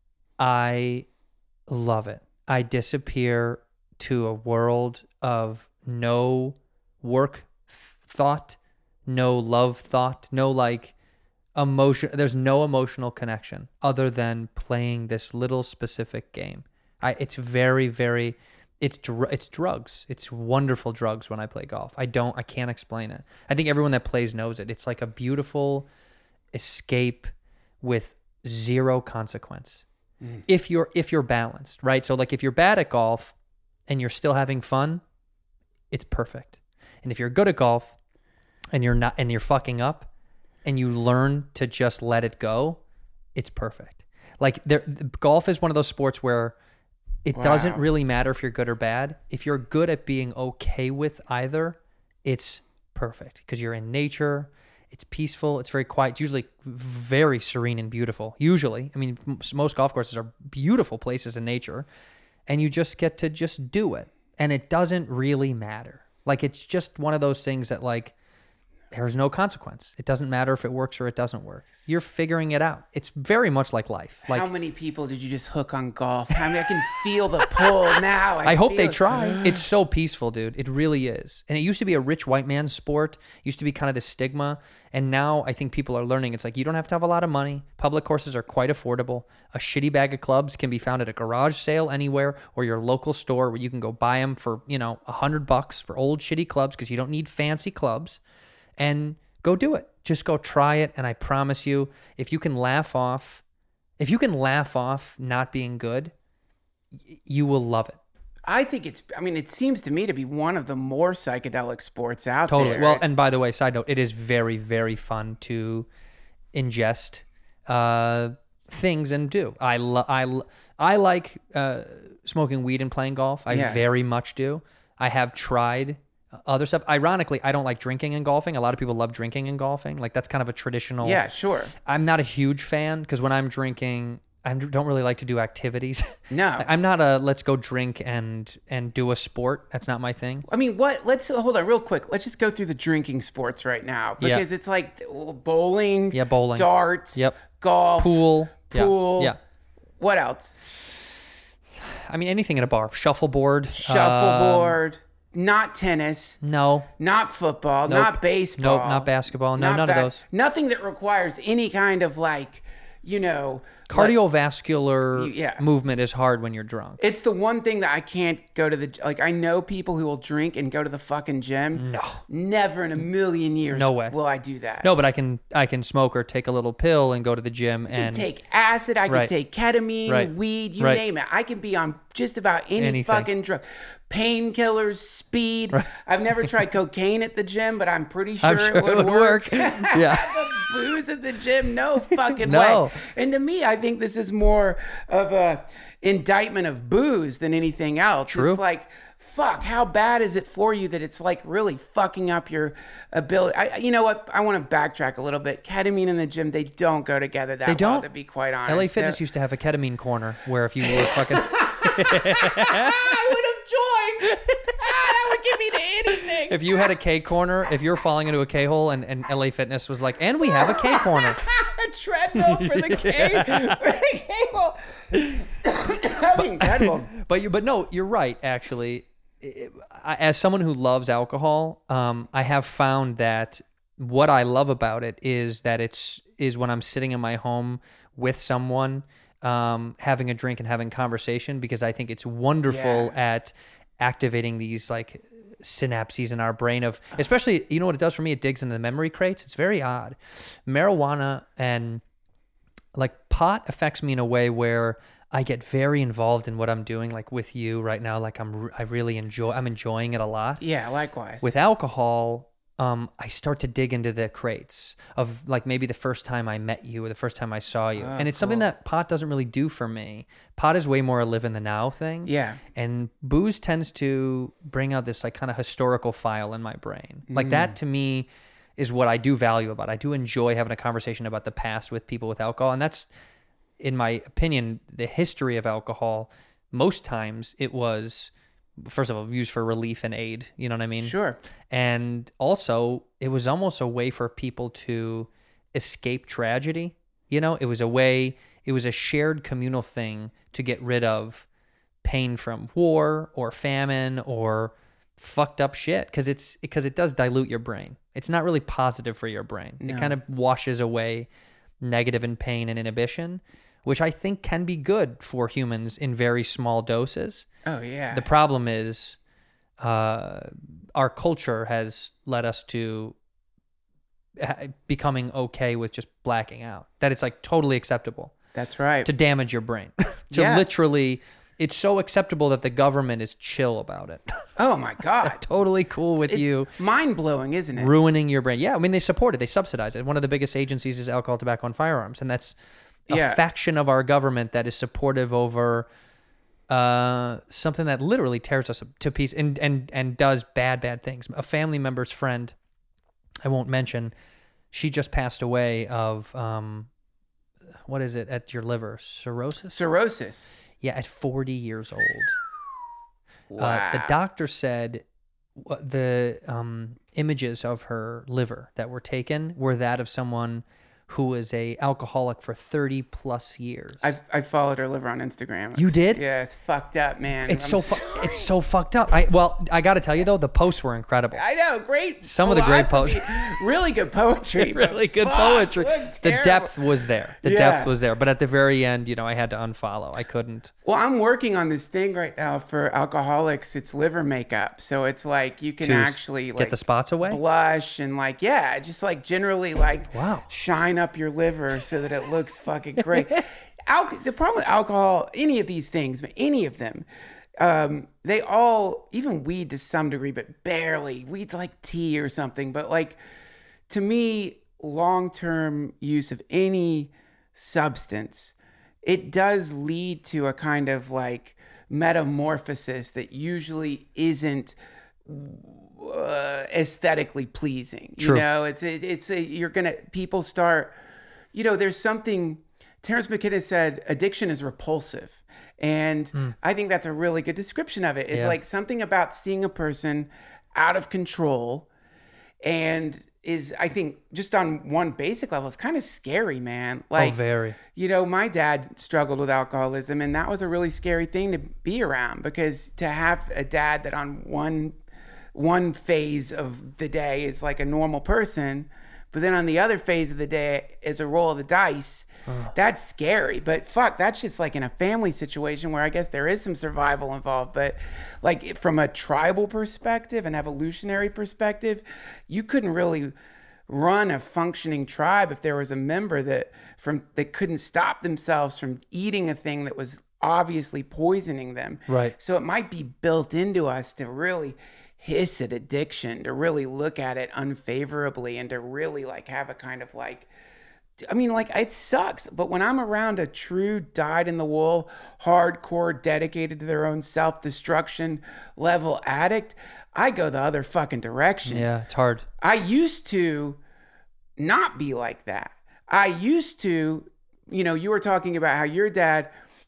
I love it. I disappear to a world of no work thought, no love thought, no like emotion. There's no emotional connection other than playing this little specific game. It's very, very, it's drugs. It's wonderful drugs when I play golf. I can't explain it. I think everyone that plays knows it. It's like a beautiful escape with zero consequence. If you're balanced, right? So like if you're bad at golf and you're still having fun, it's perfect. And if you're good at golf and you're fucking up and you learn to just let it go, it's perfect. Like golf is one of those sports where it doesn't really matter if you're good or bad. If you're good at being okay with either, it's perfect because you're in nature. It's peaceful. It's very quiet. It's usually very serene and beautiful. Usually. I mean, most golf courses are beautiful places in nature. And you just get to just do it. And it doesn't really matter. Like, it's just one of those things that, like, there's no consequence. It doesn't matter if it works or it doesn't work. You're figuring it out. It's very much like life. Like, how many people did you just hook on golf? I mean, I can feel the pull now. I hope they try. It's so peaceful, dude. It really is. And it used to be a rich white man's sport. It used to be kind of this stigma. And now I think people are learning. It's like, you don't have to have a lot of money. Public courses are quite affordable. A shitty bag of clubs can be found at a garage sale anywhere or your local store where you can go buy them for, $100 for old shitty clubs because you don't need fancy clubs. And go do it. Just go try it. And I promise you, if you can laugh off not being good, you will love it. I think it seems to me to be one of the more psychedelic sports out there. Totally. Well, and by the way, side note, it is very, very fun to ingest things and do. I like smoking weed and playing golf. I very much do. I have tried other stuff. Ironically, I don't like drinking and golfing. A lot of people love drinking and golfing. Like, that's kind of a traditional. Yeah, sure. I'm not a huge fan because when I'm drinking, I don't really like to do activities. No. I'm not a let's go drink and do a sport. That's not my thing. I mean, let's hold on real quick. Let's just go through the drinking sports right now because it's like bowling, darts, golf, pool. Yeah. What else? I mean, anything in a bar. Shuffleboard. Not tennis. No. Not football. Nope. Not baseball. Nope, not basketball. No, none of those. Nothing that requires any kind of cardiovascular movement is hard when you're drunk. It's the one thing that I can't go to I know people who will drink and go to the fucking gym. No. Never in a million years no way. will I do that. No, but I can smoke or take a little pill and go to the gym and I can take acid, I can take ketamine, weed, you name it. I can be on just about any fucking drug. Painkillers, speed. Right. I've never tried cocaine at the gym, but I'm pretty sure, it would work. Yeah. Booze at the gym, no fucking way. And to me, I think this is more of a indictment of booze than anything else. True. It's like, fuck, how bad is it for you that it's like really fucking up your ability? You know what? I want to backtrack a little bit. Ketamine and the gym, they don't go together that well, to be quite honest. LA Fitness used to have a ketamine corner where if you were fucking... I would have joined. That would give me to anything. If you had a K corner, if you're falling into a K hole and LA Fitness was like, and we have a K corner. A treadmill for the K hole. That'd be incredible. But no, you're right, actually. As someone who loves alcohol, I have found that what I love about it is that is when I'm sitting in my home with someone, having a drink and having conversation, because I think it's wonderful at activating these like synapses in our brain of, especially, you know what it does for me? It digs into the memory crates. It's very odd. Marijuana and like pot affects me in a way where I get very involved in what I'm doing, like with you right now. Like I'm enjoying it a lot. Yeah, likewise. With alcohol, I start to dig into the crates of like maybe the first time I met you or the first time I saw you. And it's something that pot doesn't really do for me. Pot is way more a live in the now thing. Yeah. And booze tends to bring out this like kind of historical file in my brain. Like that to me is what I do value about it. I do enjoy having a conversation about the past with people with alcohol. And that's, in my opinion, the history of alcohol. Most times it was, first of all, used for relief and aid. You know what I mean? Sure. And also, it was almost a way for people to escape tragedy. You know, it was a shared communal thing to get rid of pain from war or famine or fucked up shit, because it does dilute your brain. It's not really positive for your brain. No. It kind of washes away negative and pain and inhibition, which I think can be good for humans in very small doses. Oh, yeah. The problem is our culture has led us to becoming okay with just blacking out, that it's like totally acceptable. That's right. To damage your brain. Literally, it's so acceptable that the government is chill about it. Oh, my God. Totally cool with you. It's mind-blowing, isn't it? Ruining your brain. Yeah, I mean, they support it. They subsidize it. One of the biggest agencies is alcohol, tobacco, and firearms. And that's a faction of our government that is supportive over something that literally tears us to pieces and does bad things. A family member's friend, I won't mention, she just passed away of, what is it at your liver? Cirrhosis? Yeah, at 40 years old. Wow. The doctor said the images of her liver that were taken were that of someone who was a alcoholic for 30 plus years. I followed her liver on Instagram. You did? Yeah, it's fucked up, man. It's so fucked up. I got to tell you though, the posts were incredible. I know, great. Some of the great posts. Really good poetry. Really good poetry. The depth was there. Depth was there. But at the very end, I had to unfollow. I couldn't. Well, I'm working on this thing right now for alcoholics. It's liver makeup. So it's like you can actually get the spots away, blush and just like generally shine up your liver so that it looks fucking great. The problem with alcohol, any of these things, but any of them, they all, even weed to some degree, but barely. Weed's like tea or something. But like, to me, long-term use of any substance, it does lead to a kind of like metamorphosis that usually isn't aesthetically pleasing. True. People start, there's something, Terence McKenna said, addiction is repulsive. And I think that's a really good description of it. It's like something about seeing a person out of control and is, I think, just on one basic level, it's kind of scary, man. Like, very. My dad struggled with alcoholism, and that was a really scary thing to be around, because to have a dad that on one phase of the day is like a normal person, but then on the other phase of the day is a roll of the dice. That's scary. But fuck, that's just like in a family situation where I guess there is some survival involved. But like from a tribal perspective, an evolutionary perspective, you couldn't really run a functioning tribe if there was a member that couldn't stop themselves from eating a thing that was obviously poisoning them. Right. So it might be built into us to really hiss at addiction, to really look at it unfavorably, and to really like have a kind of like, it sucks, but when I'm around a true dyed-in-the-wool, hardcore, dedicated to their own self-destruction level addict, I go the other fucking direction. Yeah, it's hard. I used to not be like that. I used to, you were talking about how your dad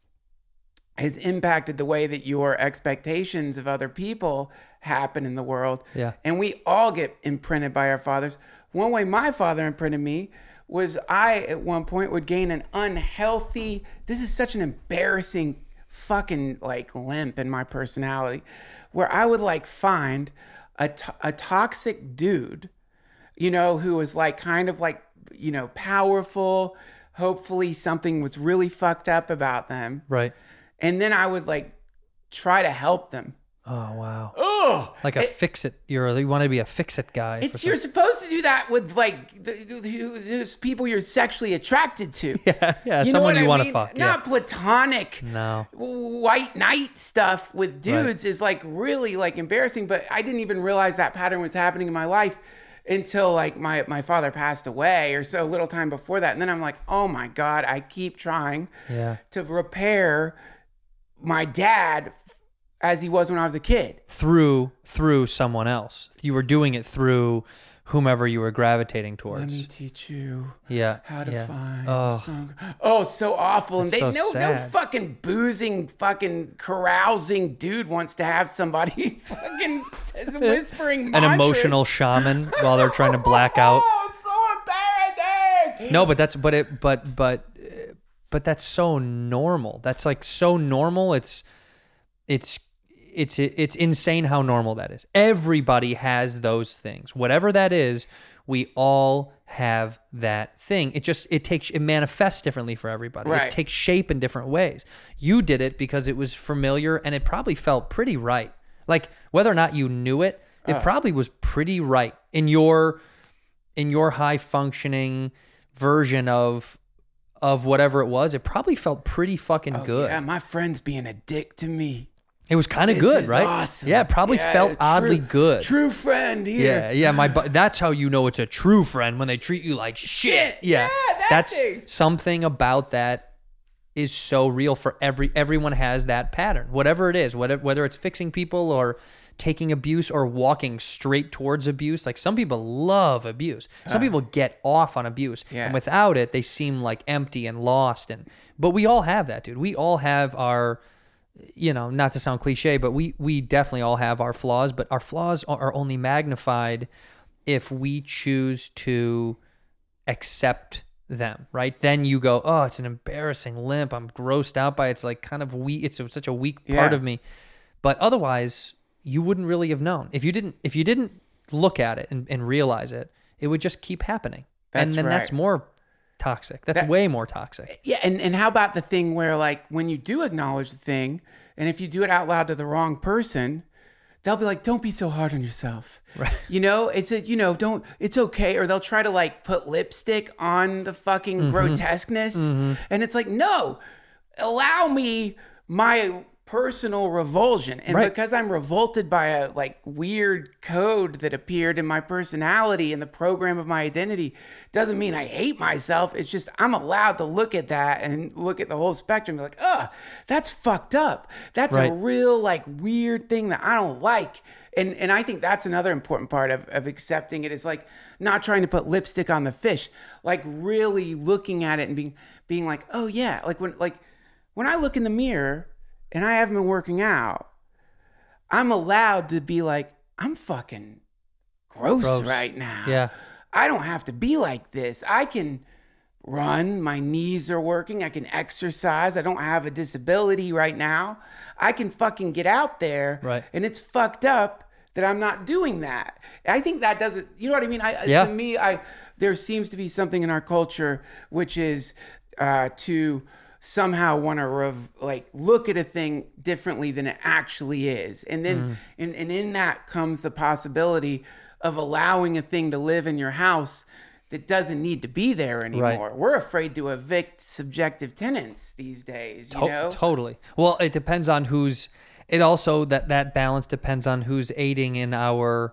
has impacted the way that your expectations of other people happen in the world. Yeah. And we all get imprinted by our fathers. One way my father imprinted me was I, at one point, would gain an unhealthy, this is such an embarrassing fucking like limp in my personality, where I would like find a toxic dude, who was like kind of like, powerful. Hopefully something was really fucked up about them. Right. And then I would like try to help them. Oh, wow. Oh, like fix-it. You want to be a fix-it guy. You're supposed to do that with like those people you're sexually attracted to. Yeah. Someone you want to fuck. Not platonic. No. White knight stuff with dudes is like really like embarrassing. But I didn't even realize that pattern was happening in my life until like my father passed away or so, a little time before that. And then I'm like, oh my God, I keep trying to repair my dad as he was when I was a kid. Through someone else. You were doing it through whomever you were gravitating towards. Let me teach you how to find some... Oh, so awful. And That's no sad. fucking boozing, fucking carousing dude wants to have somebody fucking whispering An mantras. emotional shaman while they're trying to black out. Oh, so embarrassing. No, but that's so normal. That's like so normal. It's insane how normal that is. Everybody has those things. Whatever that is, we all have that thing. It manifests differently for everybody. Right. It takes shape in different ways. You did it because it was familiar and it probably felt pretty right. Like whether or not you knew it, it probably was pretty right in your high functioning version of whatever it was. It probably felt pretty fucking good. Yeah, my friend's being a dick to me. It was kind of good, is right? awesome. Yeah, it probably felt oddly good. True friend here. Yeah. That's how you know it's a true friend, when they treat you like shit. Yeah, that's thing. something about that is so real for everyone has that pattern. Whatever it is, whether it's fixing people or taking abuse or walking straight towards abuse. Like some people love abuse. Some people get off on abuse. Yeah. And without it, they seem like empty and lost. But we all have that, dude. We all have our, not to sound cliche, but we definitely all have our flaws, but our flaws are only magnified if we choose to accept them, right? Then you go, oh, it's an embarrassing limp. I'm grossed out by it. It's like kind of weak. It's such a weak part of me. But otherwise, you wouldn't really have known. If you didn't look at it and realize it, it would just keep happening. That's more toxic. That's way more toxic. Yeah, and how about the thing where like when you do acknowledge the thing, and if you do it out loud to the wrong person, they'll be like, "Don't be so hard on yourself." Right. Don't. It's okay. Or they'll try to like put lipstick on the fucking grotesqueness, and it's like, no, allow me my personal revulsion, and because I'm revolted by a like weird code that appeared in my personality and the program of my identity, doesn't mean I hate myself. It's just I'm allowed to look at that and look at the whole spectrum and be like, that's fucked up. That's a real like weird thing that I don't like. And I think that's another important part of accepting it, is like not trying to put lipstick on the fish, like really looking at it and being like, oh yeah, like when I look in the mirror and I haven't been working out, I'm allowed to be like, I'm fucking gross right now. Yeah. I don't have to be like this. I can run. My knees are working. I can exercise. I don't have a disability right now. I can fucking get out there. Right. And it's fucked up that I'm not doing that. I think that doesn't, you know what I mean? To me, there seems to be something in our culture which is to somehow want to look at a thing differently than it actually is. And then and in that comes the possibility of allowing a thing to live in your house that doesn't need to be there anymore. Right. We're afraid to evict subjective tenants these days, you know? Totally. Well, it depends on who's... It also, that balance depends on who's aiding in our...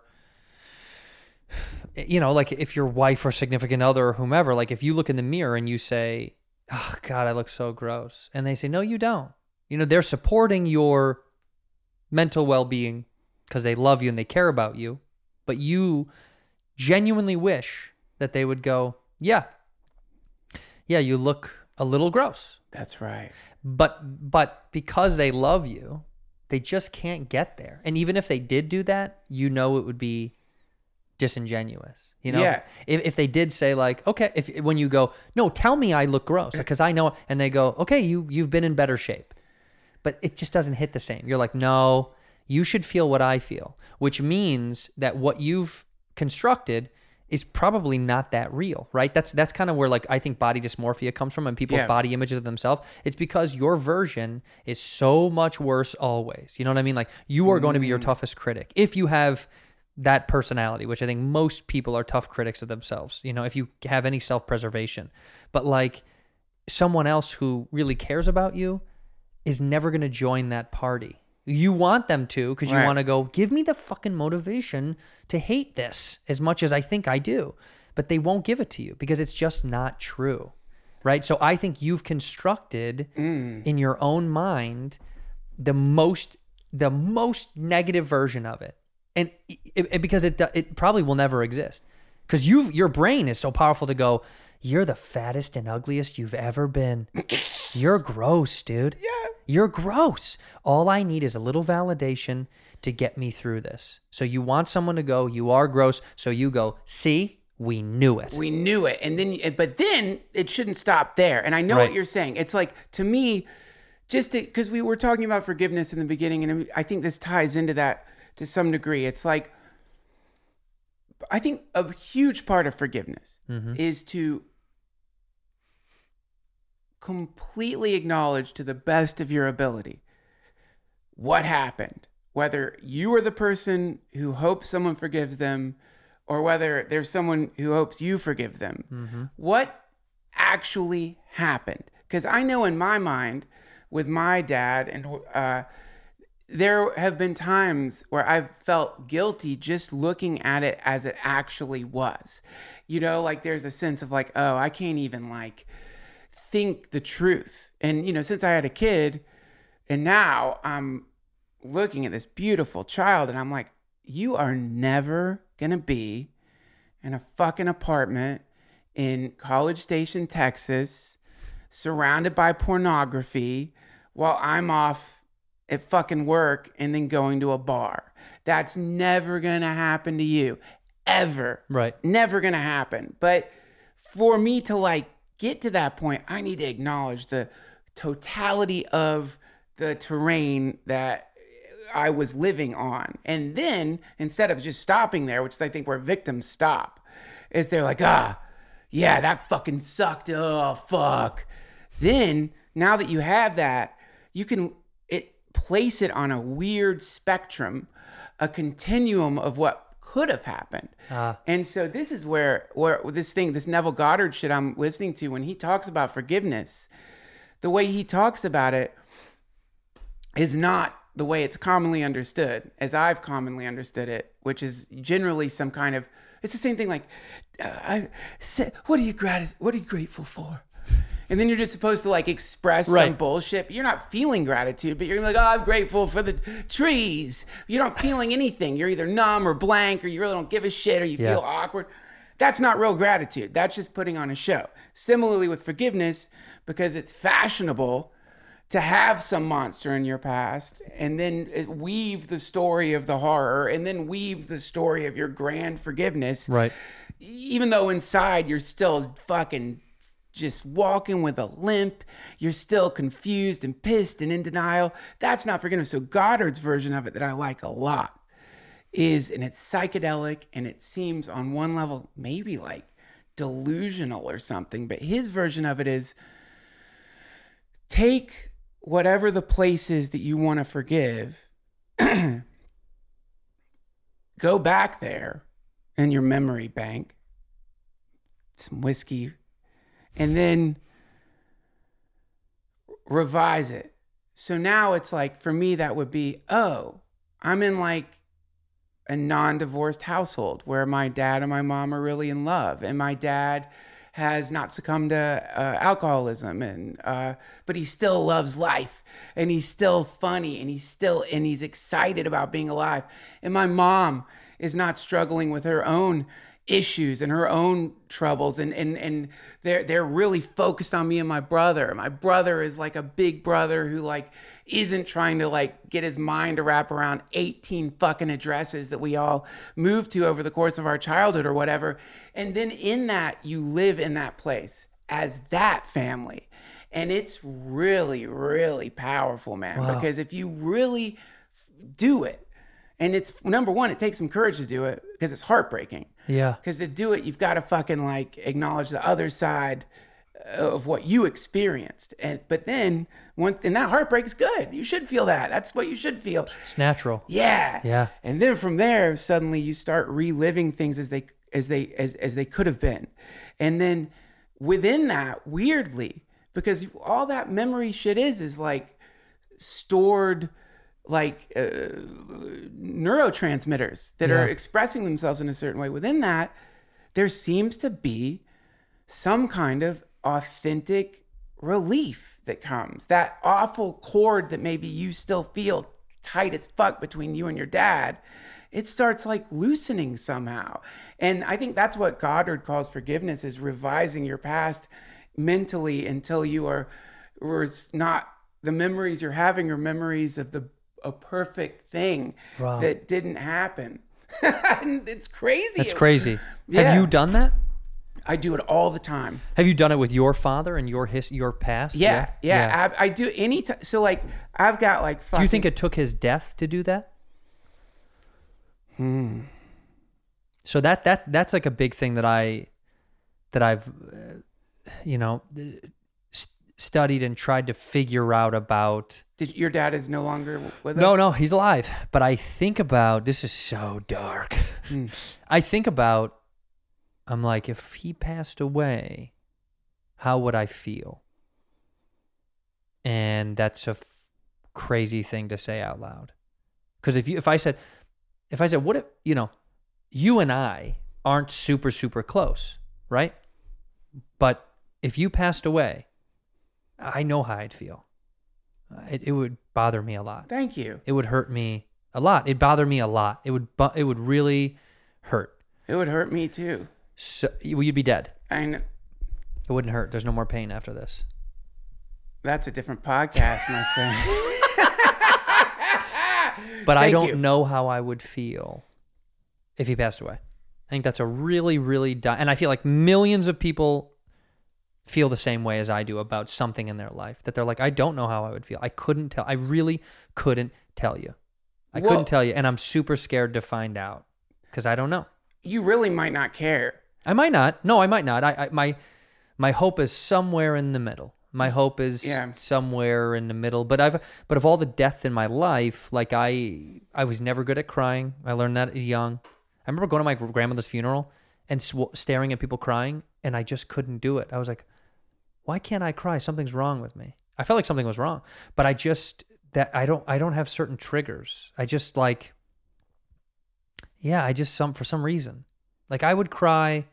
like if your wife or significant other or whomever, like if you look in the mirror and you say, oh, God, I look so gross. And they say, no, you don't. They're supporting your mental well-being because they love you and they care about you. But you genuinely wish that they would go, yeah, you look a little gross. That's right. But because they love you, they just can't get there. And even if they did do that, it would be disingenuous. If they did say like, okay, when you go, no, tell me I look gross because I know, and they go, okay, you've been in better shape, but it just doesn't hit the same. You're like, no, you should feel what I feel, which means that what you've constructed is probably not that real, right? That's kind of where like I think body dysmorphia comes from and people's body images of themselves. It's because your version is so much worse always. You know what I mean? Like you are going to be your toughest critic if you have that personality, which I think most people are tough critics of themselves, if you have any self-preservation. But like someone else who really cares about you is never going to join that party. You want them to because you Right. want to go, give me the fucking motivation to hate this as much as I think I do. But they won't give it to you because it's just not true. Right? So I think you've constructed in your own mind the most negative version of it. And because it probably will never exist. Because your brain is so powerful to go, you're the fattest and ugliest you've ever been. You're gross, dude. Yeah. You're gross. All I need is a little validation to get me through this. So you want someone to go, you are gross. So you go, see, we knew it. We knew it. And then, but then it shouldn't stop there. And I know Right. what you're saying. It's like, to me, because we were talking about forgiveness in the beginning, and I think this ties into that to some degree. It's like, I think a huge part of forgiveness is to completely acknowledge to the best of your ability what happened, whether you are the person who hopes someone forgives them or whether there's someone who hopes you forgive them. What actually happened? Because I know in my mind with my dad, and there have been times where I've felt guilty just looking at it as it actually was. You know, like there's a sense of like, oh, I can't even like think the truth. And, you know, since I had a kid and now I'm looking at this beautiful child and I'm like, you are never going to be in a fucking apartment in College Station, Texas, surrounded by pornography while I'm off at fucking work and then going to a bar. That's never going to happen to you. Ever. Right. Never going to happen. But for me to like get to that point, I need to acknowledge the totality of the terrain that I was living on. And then instead of just stopping there, which is I think where victims stop, is they're like, yeah, that fucking sucked. Oh, fuck. Then now that you have that, you can place it on a weird spectrum, a continuum of what could have happened. And so this is where this Neville Goddard shit I'm listening to, when he talks about forgiveness, the way he talks about it is not the way it's commonly understood, as I've commonly understood it, which is generally some kind of, it's the same thing like, I said, what are you grateful for? And then you're just supposed to like express some bullshit. You're not feeling gratitude, but you're like, oh, I'm grateful for the trees. You're not feeling anything. You're either numb or blank, or you really don't give a shit, or you feel awkward. That's not real gratitude. That's just putting on a show. Similarly with forgiveness, because it's fashionable to have some monster in your past and then weave the story of the horror and then weave the story of your grand forgiveness. Right. Even though inside you're still fucking just walking with a limp, you're still confused and pissed and in denial. That's not forgiveness. So Goddard's version of it that I like a lot is, and it's psychedelic and it seems on one level maybe like delusional or something, but his version of it is take whatever the place is that you want to forgive, go back there in your memory bank, some whiskey, and then revise it. So now it's like, for me, that would be, oh, I'm in like a non-divorced household where my dad and my mom are really in love, and my dad has not succumbed to alcoholism, and but he still loves life, and he's still funny, and he's excited about being alive. And my mom is not struggling with her own issues and her own troubles, and they're really focused on me and my brother. My brother is like a big brother who like isn't trying to like get his mind to wrap around 18 fucking addresses that we all moved to over the course of our childhood or whatever. And then in that, you live in that place as that family. And it's really, really powerful, man. Wow. Because if you really do it, and it's, number one, it takes some courage to do it because it's heartbreaking. Yeah. Because to do it, you've got to fucking like acknowledge the other side of what you experienced. But then, and that heartbreak is good. You should feel that. That's what you should feel. It's natural. Yeah. Yeah. And then from there, suddenly you start reliving things as they could have been. And then within that, weirdly, because all that memory shit is like stored like neurotransmitters that are expressing themselves in a certain way. Within that, there seems to be some kind of authentic relief that comes. That awful cord that maybe you still feel tight as fuck between you and your dad, it starts like loosening somehow. And I think that's what Goddard calls forgiveness, is revising your past mentally until you are not, the memories you're having are memories of a perfect thing that didn't happen. It's crazy. That's crazy. Yeah. Have you done that? I do it all the time. Have you done it with your father and your past? Yeah. I do anytime. So like, I've got like fucking... Do you think it took his death to do that? So that's like a big thing that I've studied and tried to figure out about. Your dad is no longer with us? No, he's alive. But I think about, this is so dark. I think about, I'm like, if he passed away, how would I feel? And that's a crazy thing to say out loud. Because if I said, what if, you and I aren't super, super close, right? But if you passed away, I know how I'd feel. It would bother me a lot. Thank you. It would hurt me a lot. It'd bother me a lot. It would really hurt. It would hurt me too. So you'd be dead. I know. It wouldn't hurt. There's no more pain after this. That's a different podcast, my friend. But I don't know how I would feel if he passed away. I think that's a really, really... and I feel like millions of people feel the same way as I do about something in their life. That they're like, I don't know how I would feel. I couldn't tell. I really couldn't tell you. I couldn't tell you. And I'm super scared to find out because I don't know. You really might not care. I might not. No, I might not. My hope is somewhere in the middle. My hope is somewhere in the middle. But of all the death in my life, like I was never good at crying. I learned that young. I remember going to my grandmother's funeral and staring at people crying, and I just couldn't do it. I was like, why can't I cry? Something's wrong with me. I felt like something was wrong, but I don't have certain triggers. I just like, for some reason, like I would cry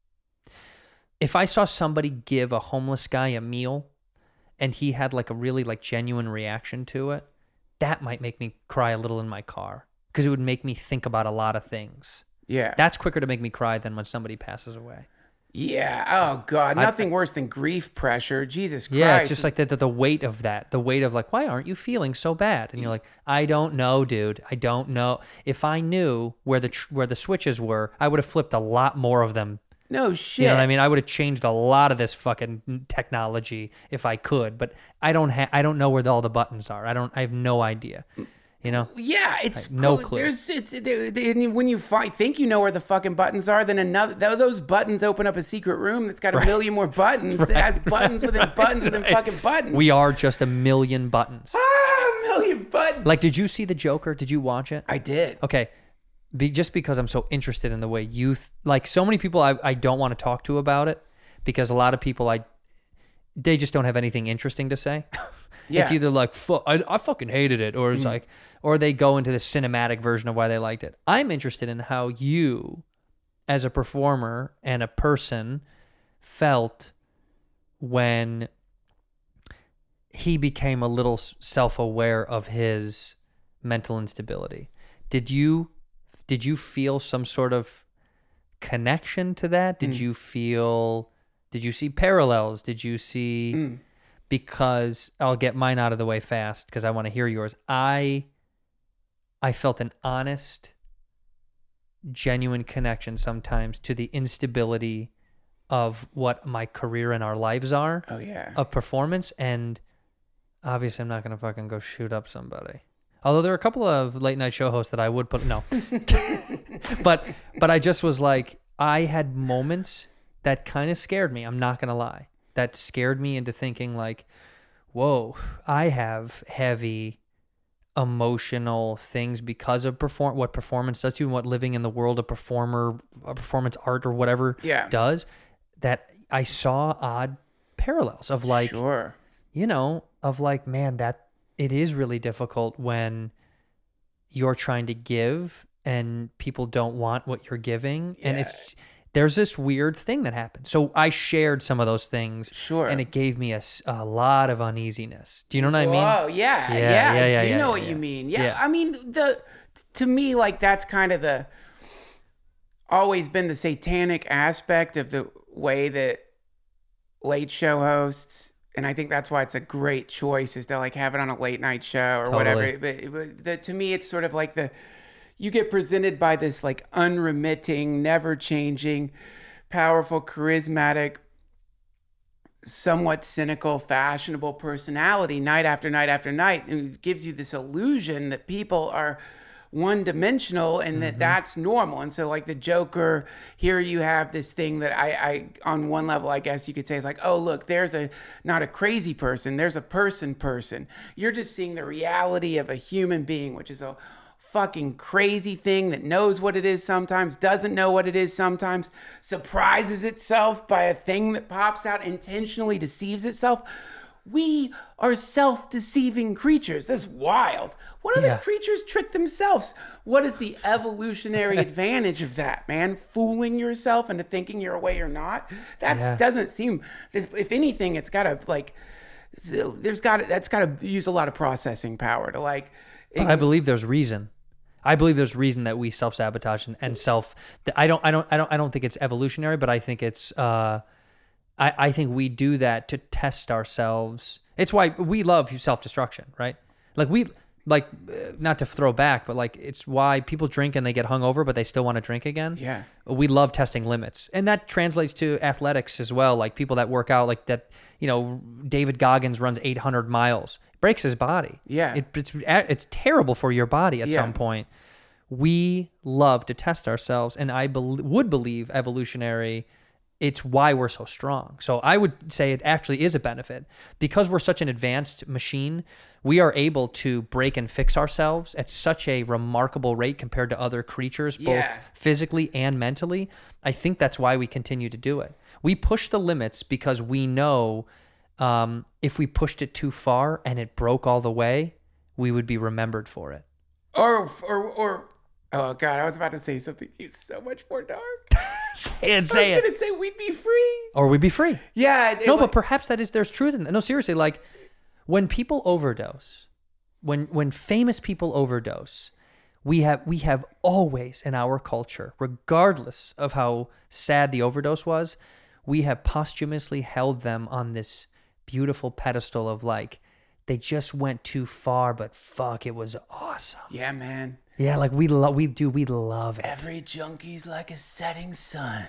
if I saw somebody give a homeless guy a meal and he had like a really like genuine reaction to it. That might make me cry a little in my car because it would make me think about a lot of things. Yeah. That's quicker to make me cry than when somebody passes away. Yeah. Oh God. Nothing worse than grief pressure. Jesus Christ. Yeah. It's just like the weight of that, the weight of like, why aren't you feeling so bad? And you're like, I don't know, dude. I don't know. If I knew where the switches were, I would have flipped a lot more of them. No shit. You know what I mean? I would have changed a lot of this fucking technology if I could, but I don't know where all the buttons are. I have no idea. You know? Yeah, it's no clue. When you think you know where the fucking buttons are, then those buttons open up a secret room that's got a million more buttons that has buttons within buttons within fucking buttons. We are just a million buttons. A million buttons. Like, did you see The Joker? Did you watch it? I did. Okay. Just because I'm so interested in the way like so many people I don't want to talk to about it because a lot of people they just don't have anything interesting to say. Yeah. It's either like, I fucking hated it, or it's like, or they go into the cinematic version of why they liked it. I'm interested in how you, as a performer and a person, felt when he became a little self-aware of his mental instability. Did you feel some sort of connection to that? Did you see parallels? Did you see... Because I'll get mine out of the way fast because I want to hear yours. I felt an honest, genuine connection sometimes to the instability of what my career and our lives are. Oh, yeah. Of performance. And obviously I'm not going to fucking go shoot up somebody. Although there are a couple of late night show hosts that I would put, no. But I just was like, I had moments that kind of scared me. I'm not going to lie. That scared me into thinking like, whoa, I have heavy emotional things because of what performance does to you and what living in the world of performance art or whatever does, that I saw odd parallels of like, sure. of like, man, that it is really difficult when you're trying to give and people don't want what you're giving. And there's this weird thing that happens. So I shared some of those things. Sure. And it gave me a lot of uneasiness. Do you know what I mean? Oh, yeah. I do know what you mean. Yeah. I mean, to me, like, that's kind of always been the satanic aspect of the way that late show hosts, and I think that's why it's a great choice, is to like have it on a late night show or whatever. But to me, it's sort of like you get presented by this like unremitting, never changing, powerful, charismatic, somewhat cynical, fashionable personality night after night after night. And it gives you this illusion that people are one-dimensional and that's normal. And so like the Joker, here you have this thing that I on one level, I guess you could say, is like, oh, look, there's not a crazy person, there's a person. You're just seeing the reality of a human being, which is a fucking crazy thing that knows what it is sometimes, doesn't know what it is sometimes, surprises itself by a thing that pops out, intentionally deceives itself. We are self-deceiving creatures. That's wild. What other creatures trick themselves? What is the evolutionary advantage of that, man? Fooling yourself into thinking you're a way you're not? That doesn't seem, if anything, it's got to like, that's got to use a lot of processing power to like. But I believe there's reason. I believe there's reason that we self-sabotage and I don't think it's evolutionary, but I think it's, I think we do that to test ourselves. It's why we love self-destruction, right? Not to throw back, but like it's why people drink and they get hungover, but they still want to drink again. Yeah. We love testing limits. And that translates to athletics as well. Like people that work out like that, David Goggins runs 800 miles, breaks his body. Yeah. It's terrible for your body at some point. We love to test ourselves. And I would believe evolutionary, it's why we're so strong. So I would say it actually is a benefit. Because we're such an advanced machine, we are able to break and fix ourselves at such a remarkable rate compared to other creatures, both physically and mentally. I think that's why we continue to do it. We push the limits because we know if we pushed it too far and it broke all the way, we would be remembered for it. Or oh God, I was about to say something so much more dark. Say it. I was going to say we'd be free. Or we'd be free. Yeah. But perhaps there's truth in that. No, seriously, like when people overdose, when famous people overdose, we have always in our culture, regardless of how sad the overdose was, we have posthumously held them on this beautiful pedestal of like, they just went too far, but fuck, it was awesome. Yeah, man. Yeah, like we love it. Every junkie's like a setting sun.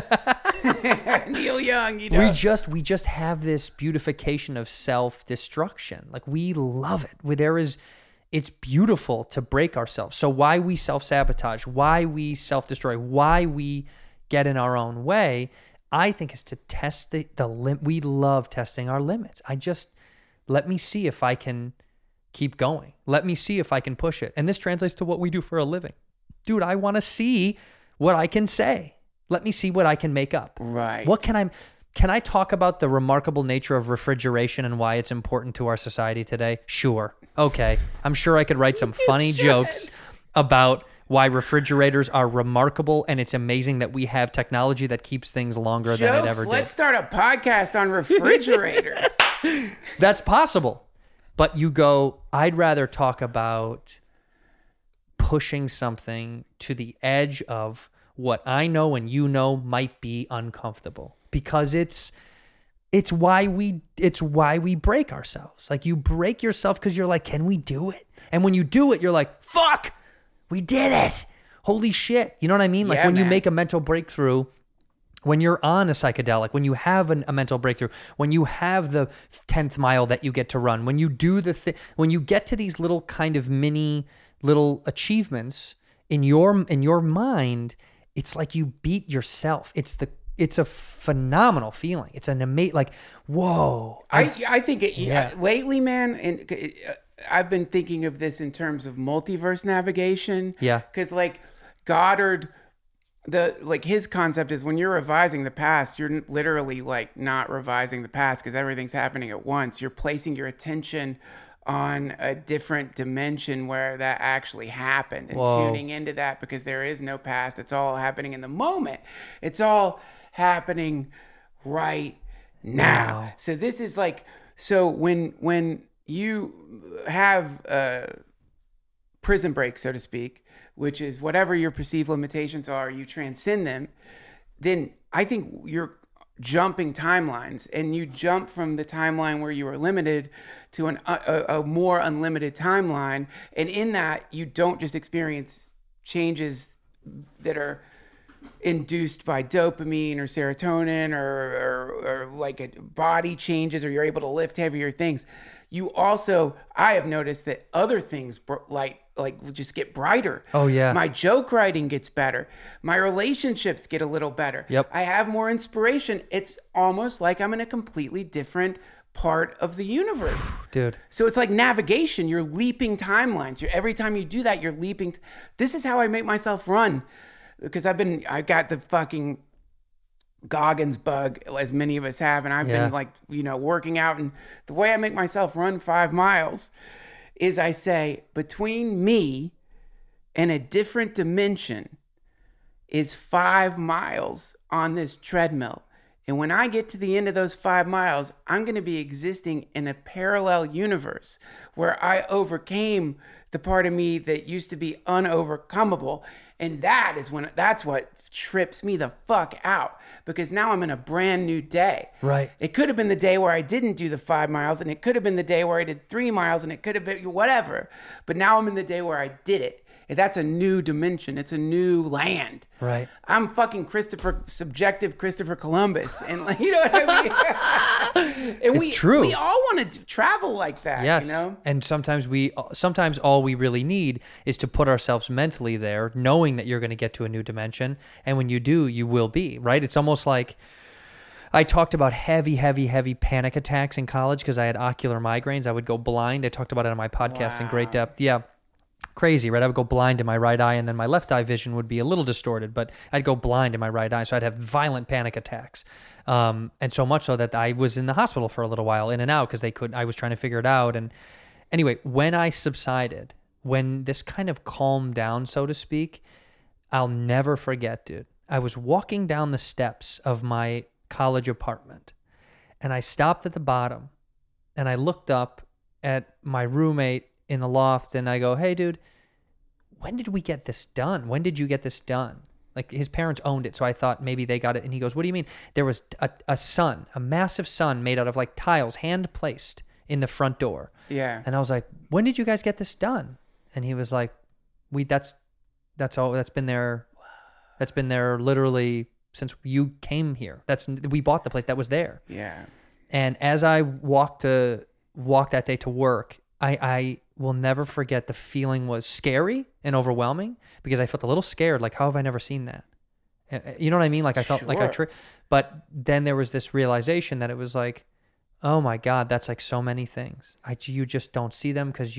Neil Young, We just have this beautification of self-destruction. Like we love it. It's beautiful to break ourselves. So why we self-sabotage, why we self-destroy, why we get in our own way, I think is to test the limit. We love testing our limits. Let me see if I can keep going. Let me see if I can push it. And this translates to what we do for a living. Dude, I want to see what I can say. Let me see what I can make up. Right. Can I talk about the remarkable nature of refrigeration and why it's important to our society today? Sure. Okay. I'm sure I could write some funny jokes about why refrigerators are remarkable, and it's amazing that we have technology that keeps things longer than it ever did. Let's start a podcast on refrigerators. That's possible. But you go, I'd rather talk about pushing something to the edge of what I know and you know might be uncomfortable, because it's why we break ourselves. Like you break yourself because you're like, can we do it? And when you do it, you're like, fuck, we did it. Holy shit. You know what I mean? Like when you make a mental breakthrough, when you're on a psychedelic, when you have a mental breakthrough, when you have the 10th mile that you get to run, when you do when you get to these little kind of mini little achievements in your mind, it's like you beat yourself. It's a phenomenal feeling. It's an amazing, like, whoa. I think lately, man, and I've been thinking of this in terms of multiverse navigation. Yeah. Because like Goddard, his concept is when you're revising the past, you're literally like not revising the past because everything's happening at once. You're placing your attention on a different dimension where that actually happened, and Whoa. tuning into that, because there is no past. It's all happening in the moment. It's all happening right now. Wow. So this is like, so when you have prison break, so to speak, which is whatever your perceived limitations are, you transcend them, then I think you're jumping timelines, and you jump from the timeline where you were limited to a more unlimited timeline. And in that, you don't just experience changes that are induced by dopamine or serotonin or like body changes, or you're able to lift heavier things. You also, I have noticed that other things like just get brighter. Oh, yeah. My joke writing gets better. My relationships get a little better. Yep. I have more inspiration. It's almost like I'm in a completely different part of the universe. Dude. So it's like navigation. You're leaping timelines. Every time you do that, you're leaping. This is how I make myself run, because I got the fucking Goggins bug, as many of us have, and I've been like, working out, and the way I make myself run 5 miles is I say, between me and a different dimension is 5 miles on this treadmill. And when I get to the end of those 5 miles, I'm going to be existing in a parallel universe where I overcame the part of me that used to be unovercomable. And that's what trips me the fuck out, because now I'm in a brand new day. Right. It could have been the day where I didn't do the 5 miles, and it could have been the day where I did 3 miles, and it could have been whatever. But now I'm in the day where I did it. And that's a new dimension. It's a new land. Right. I'm fucking subjective Christopher Columbus. And you know what I mean? And It's true. We all want to travel like that, Yes. you know? And sometimes all we really need is to put ourselves mentally there, knowing that you're going to get to a new dimension. And when you do, you will be, right? It's almost like I talked about heavy panic attacks in college because I had ocular migraines. I would go blind. I talked about it on my podcast in great depth. Yeah. Crazy, right? I would go blind in my right eye, and then my left eye vision would be a little distorted, but I'd go blind in my right eye, so I'd have violent panic attacks, and so much so that I was in the hospital for a little while, in and out, because I was trying to figure it out. And anyway, when I subsided, when this kind of calmed down, so to speak, I'll never forget, dude. I was walking down the steps of my college apartment, and I stopped at the bottom, and I looked up at my roommate in the loft, and I go, "Hey, dude, when did we get this done? When did you get this done?" Like, his parents owned it, so I thought maybe they got it. And he goes, "What do you mean?" There was a sun, a massive sun made out of like tiles, hand placed in the front door. Yeah. And I was like, "When did you guys get this done?" And he was like, that's all. That's been there. That's been there literally since you came here. We bought the place. That was there." Yeah. And as I walked that day to work, I will never forget, the feeling was scary and overwhelming, because I felt a little scared, like, how have I never seen that? You know what I mean? Like, I felt like but then there was this realization that it was like, oh my God, that's like so many things. You just don't see them because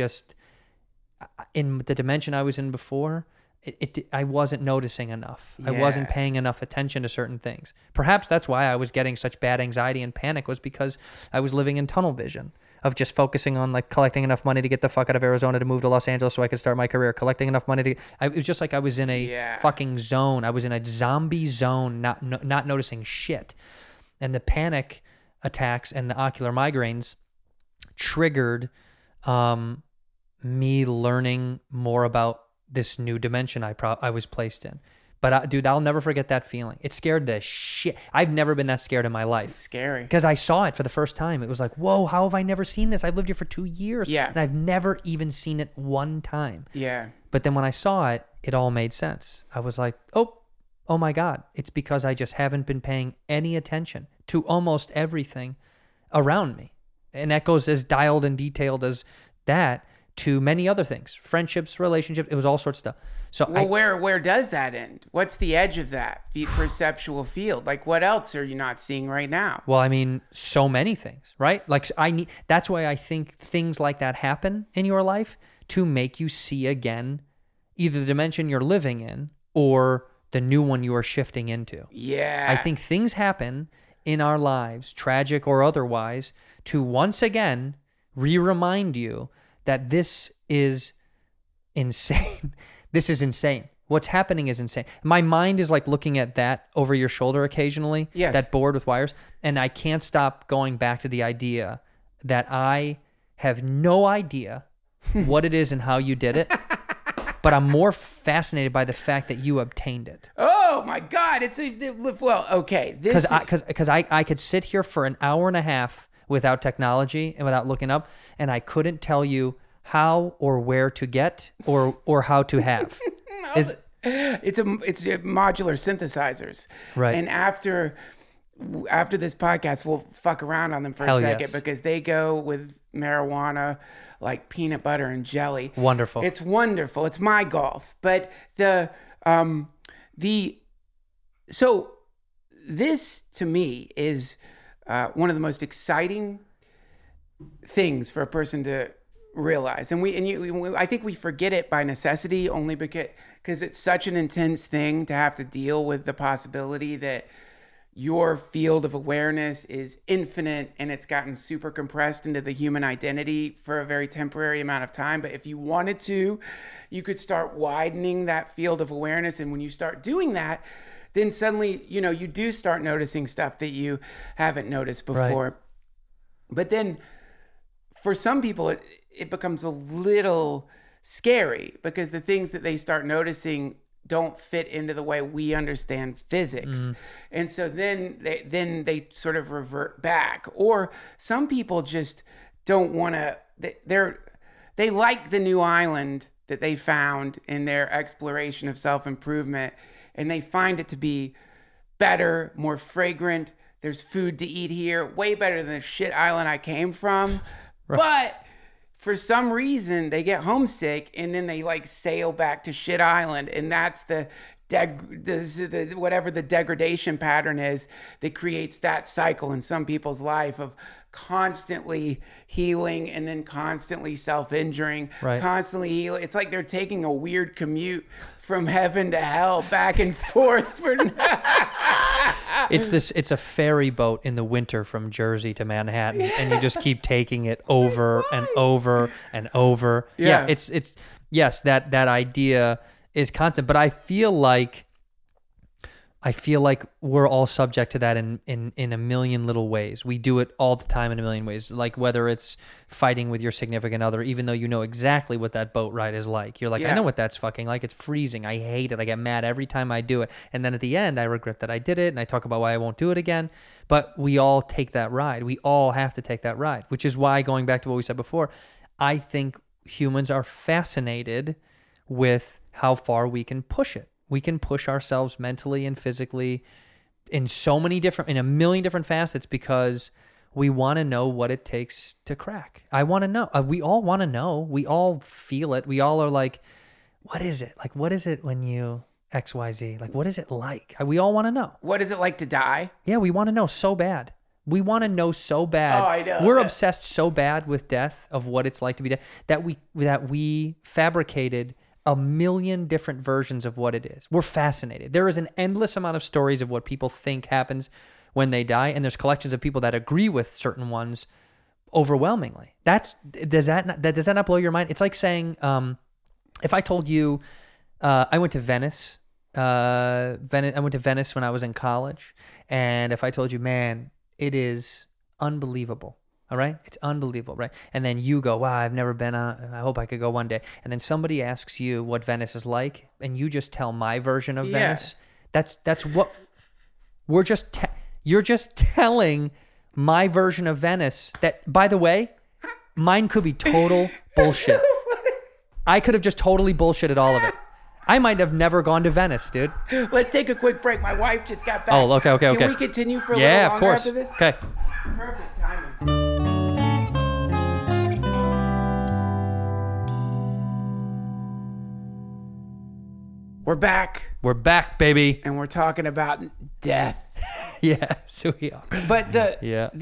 in the dimension I was in before, I wasn't noticing enough. Yeah. I wasn't paying enough attention to certain things. Perhaps that's why I was getting such bad anxiety and panic, was because I was living in tunnel vision of just focusing on like collecting enough money to get the fuck out of Arizona to move to Los Angeles so I could start my career, collecting enough money it was just like I was in a fucking zone. I was in a zombie zone, not noticing shit. And the panic attacks and the ocular migraines triggered me learning more about this new dimension I was placed in. But dude, I'll never forget that feeling. It scared the shit. I've never been that scared in my life. It's scary. Because I saw it for the first time. It was like, whoa, how have I never seen this? I've lived here for 2 years. Yeah. And I've never even seen it one time. Yeah. But then when I saw it, it all made sense. I was like, oh my God. It's because I just haven't been paying any attention to almost everything around me. And that goes as dialed and detailed as that to many other things. Friendships, relationships, it was all sorts of stuff. So where does that end? What's the edge of that perceptual field? Like, what else are you not seeing right now? Well, I mean, so many things, right? Like, that's why I think things like that happen in your life, to make you see again either the dimension you're living in or the new one you are shifting into. Yeah. I think things happen in our lives, tragic or otherwise, to once again remind you that this is insane. This is insane. What's happening is insane. My mind is like looking at that over your shoulder occasionally, Yes. that board with wires, and I can't stop going back to the idea that I have no idea what it is and how you did it, but I'm more fascinated by the fact that you obtained it. Oh my God! Okay. Because I could sit here for an hour and a half without technology and without looking up, and I couldn't tell you how or where to get or how to have. It's a modular synthesizers, Right. And after this podcast, we'll fuck around on them for Hell a second yes. because they go with marijuana like peanut butter and jelly. Wonderful. It's wonderful. It's my golf. But so this to me is one of the most exciting things for a person to realize, I think we forget it by necessity, only because it's such an intense thing to have to deal with the possibility that your field of awareness is infinite and it's gotten super compressed into the human identity for a very temporary amount of time. But if you wanted to, you could start widening that field of awareness. And when you start doing that, then suddenly, you do start noticing stuff that you haven't noticed before. Right. But then for some people, it becomes a little scary because the things that they start noticing don't fit into the way we understand physics. And so then they sort of revert back. Or some people just don't want to, they like the new island that they found in their exploration of self-improvement, and they find it to be better, more fragrant. There's food to eat here, way better than the shit island I came from. Right. But for some reason, they get homesick and then they like sail back to shit island. And that's the whatever the degradation pattern is that creates that cycle in some people's life of constantly healing and then constantly self-injuring, Right. constantly healing. It's like they're taking a weird commute from heaven to hell back and forth for It's a ferry boat in the winter from Jersey to Manhattan, and you just keep taking it over and over and over. Yeah. It's yes, that idea is constant, but I feel like we're all subject to that in a million little ways. We do it all the time in a million ways. Like whether it's fighting with your significant other, even though you know exactly what that boat ride is like. You're like, Yeah. I know what that's fucking like. It's freezing. I hate it. I get mad every time I do it. And then at the end, I regret that I did it, and I talk about why I won't do it again. But we all take that ride. We all have to take that ride, which is why, going back to what we said before, I think humans are fascinated with how far we can push it. We can push ourselves mentally and physically in a million different facets because we want to know what it takes to crack. I want to know. We all want to know. We all feel it. We all are like, what is it? Like, what is it when you XYZ? Like, what is it like? We all want to know. What is it like to die? Yeah, we want to know so bad. We want to know so bad. Oh, I know. We're obsessed so bad with death, of what it's like to be dead, that we fabricated a million different versions of what it is. We're fascinated. There is an endless amount of stories of what people think happens when they die, and there's collections of people that agree with certain ones overwhelmingly. Does that not blow your mind? It's like saying, if I told you, I went to Venice. I went to Venice when I was in college, and if I told you, man, it is unbelievable. All right? It's unbelievable, right? And then you go, wow, I've never been on, I hope I could go one day. And then somebody asks you what Venice is like, and you just tell my version of Venice. That's what we're you're just telling my version of Venice that, by the way, mine could be total bullshit. I could have just totally bullshitted all of it. I might have never gone to Venice, dude. Let's take a quick break. My wife just got back. Oh, okay. Can we continue for a little yeah, longer of course. after this? Okay. Perfect timing. We're back, We're back, baby. and we're talking about death. Yes, we are. But Yeah.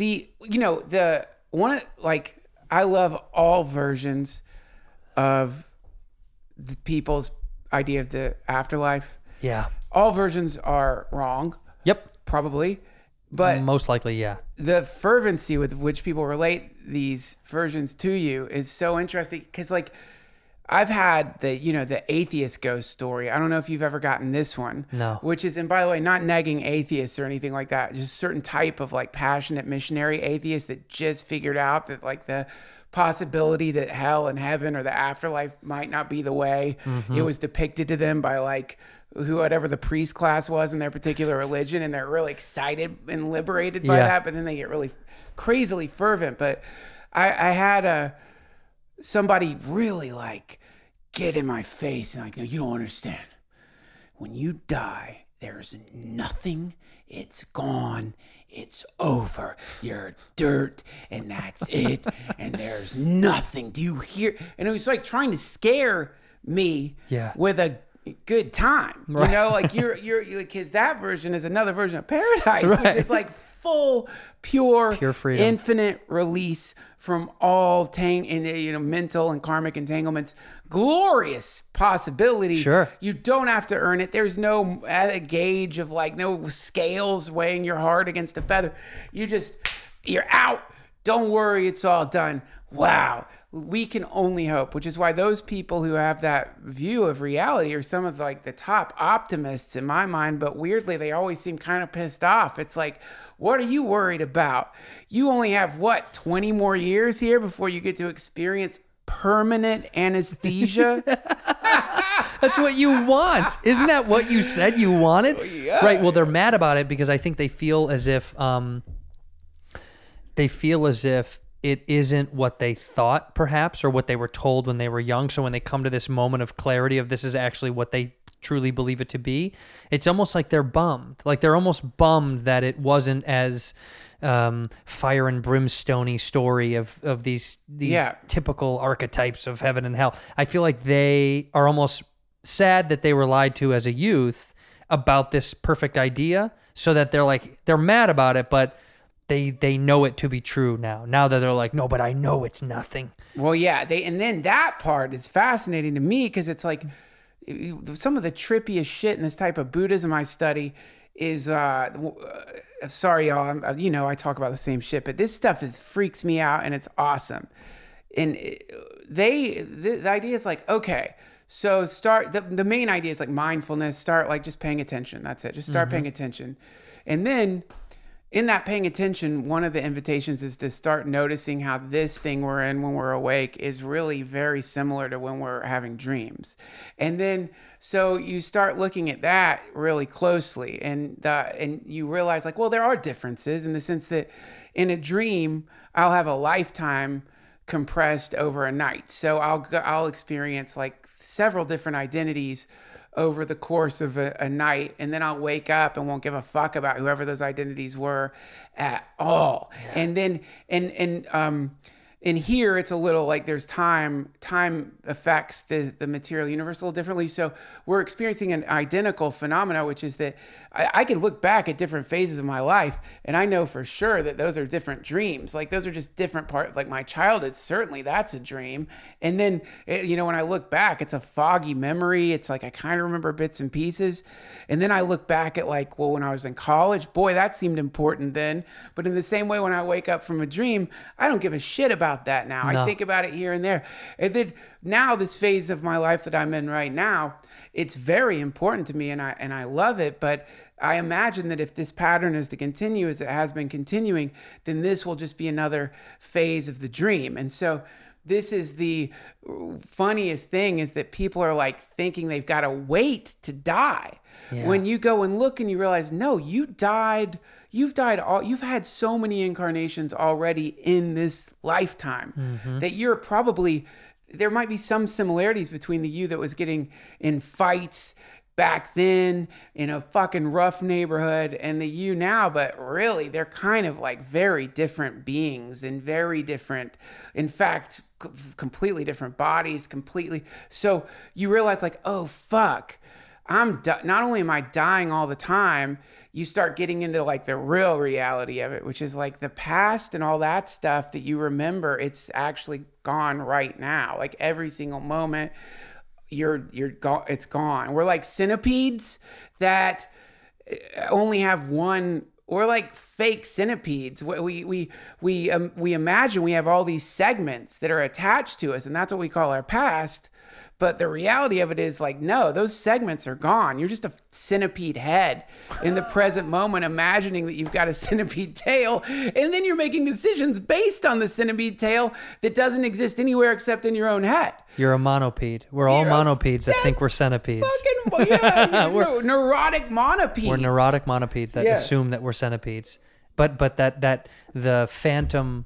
I love all versions of the people's idea of the afterlife. Yeah. All versions are wrong, Yep. probably. But most likely, yeah. the fervency with which people relate these versions to you is so interesting because, like, I've had the atheist ghost story. I don't know if you've ever gotten this one. No. Which is, and by the way, not negging atheists or anything like that. Just a certain type of like passionate missionary atheist that just figured out that like the possibility that hell and heaven or the afterlife might not be the way it was depicted to them by like whatever the priest class was in their particular religion, and they're really excited and liberated by that, but then they get really crazily fervent. But I had somebody really like get in my face and like, no, you don't understand. When you die, there's nothing. It's gone. It's over. You're dirt, and that's it. And there's nothing. Do you hear? And it was like trying to scare me with a good time. Right. You know, like you're because that version is another version of paradise, which is like full, pure freedom, infinite release from all mental and karmic entanglements. Glorious possibility. Sure. You don't have to earn it. There's no gauge of like no scales weighing your heart against a feather. You're out. Don't worry, it's all done. Wow. We can only hope, which is why those people who have that view of reality are some of like the top optimists in my mind, but weirdly, they always seem kind of pissed off. It's like, what are you worried about? You only have 20 more years here before you get to experience permanent anesthesia? That's what you want. Isn't that what you said you wanted? Yeah. Right. Well, they're mad about it because I think they feel as if it isn't what they thought, perhaps, or what they were told when they were young. So when they come to this moment of clarity of this is actually what they truly believe it to be, it's almost like they're bummed. Like they're almost bummed that it wasn't as fire and brimstone-y story of these typical archetypes of heaven and hell. I feel like they are almost sad that they were lied to as a youth about this perfect idea, so that they're mad about it, but they know it to be true now that they're like, no, but I know it's nothing. Well, yeah, and then that part is fascinating to me because it's like some of the trippiest shit in this type of Buddhism I study is sorry y'all, I talk about the same shit, but this stuff freaks me out and it's awesome. And the idea is like, okay, so the main idea is like mindfulness, start like just paying attention. That's it. Just start paying attention. And then in that paying attention, one of the invitations is to start noticing how this thing we're in when we're awake is really very similar to when we're having dreams. And then, so you start looking at that really closely and you realize like, well, there are differences in the sense that in a dream, I'll have a lifetime compressed over a night. So I'll experience like several different identities over the course of a night, and then I'll wake up and won't give a fuck about whoever those identities were at all. Yeah. And then in here it's a little like there's time affects the material universe a little differently. So we're experiencing an identical phenomena, which is that I can look back at different phases of my life and I know for sure that those are different dreams. Like those are just different parts. Like my childhood, certainly that's a dream. And then, when I look back, it's a foggy memory. It's like I kind of remember bits and pieces. And then I look back at like, well, when I was in college, boy, that seemed important then. But in the same way, when I wake up from a dream, I don't give a shit about that now. No. I think about it here and there. And then now this phase of my life that I'm in right now, it's very important to me and I love it. But I imagine that if this pattern is to continue as it has been continuing, then this will just be another phase of the dream. And so this is the funniest thing is that people are like thinking they've got to wait to die. Yeah. When you go and look and you realize, no, you've had so many incarnations already in this lifetime that you're probably, there might be some similarities between the you that was getting in fights back then in a fucking rough neighborhood and the you now, but really they're kind of like very different beings and very different, in fact, completely different bodies, completely. So you realize like, oh fuck, not only am I dying all the time, you start getting into like the real reality of it, which is like the past and all that stuff that you remember, it's actually gone right now. Like every single moment it's gone. We're like centipedes that only have one We're like fake centipedes. We imagine we have all these segments that are attached to us, and that's what we call our past. But the reality of it is like, no, those segments are gone. You're just a centipede head in the present moment, imagining that you've got a centipede tail. And then you're making decisions based on the centipede tail that doesn't exist anywhere except in your own head. You're a monopede. We're all monopedes that think we're centipedes. We're neurotic monopedes. We're neurotic monopedes that assume that we're centipedes. But that the phantom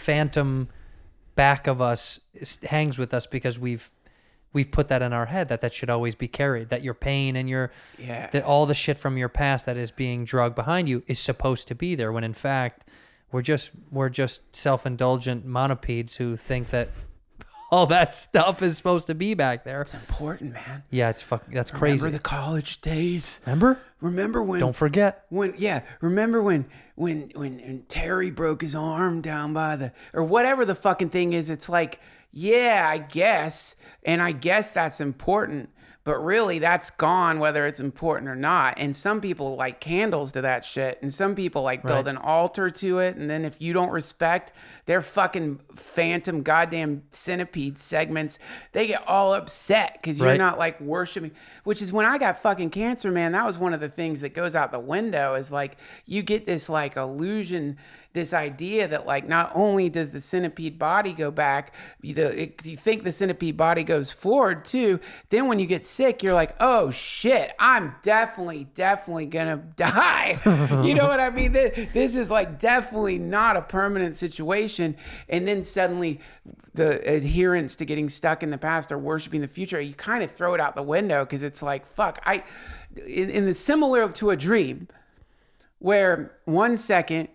back of us hangs with us because we've put that in our head that should always be carried, that your pain and that all the shit from your past that is being drugged behind you is supposed to be there, when in fact we're just self-indulgent monopedes who think that all that stuff is supposed to be back there. It's important, man. Yeah, that's crazy. Remember the college days? Remember when? Don't forget. Remember when Terry broke his arm down by or whatever the fucking thing is. It's like, yeah, I guess. And I guess that's important. But really, that's gone, whether it's important or not. And some people light candles to that shit. And some people build an altar to it. And then if you don't respect their fucking phantom goddamn centipede segments, they get all upset because you're not worshiping. Which is when I got fucking cancer, man, that was one of the things that goes out the window is you get this illusion, this idea that not only does the centipede body go back, you think the centipede body goes forward too. Then when you get sick, you're like, oh shit, I'm definitely gonna die. You know what I mean? This is definitely not a permanent situation. And then suddenly the adherence to getting stuck in the past or worshiping the future, you kind of throw it out the window because it's like, fuck, in the similar to a dream where 1 second,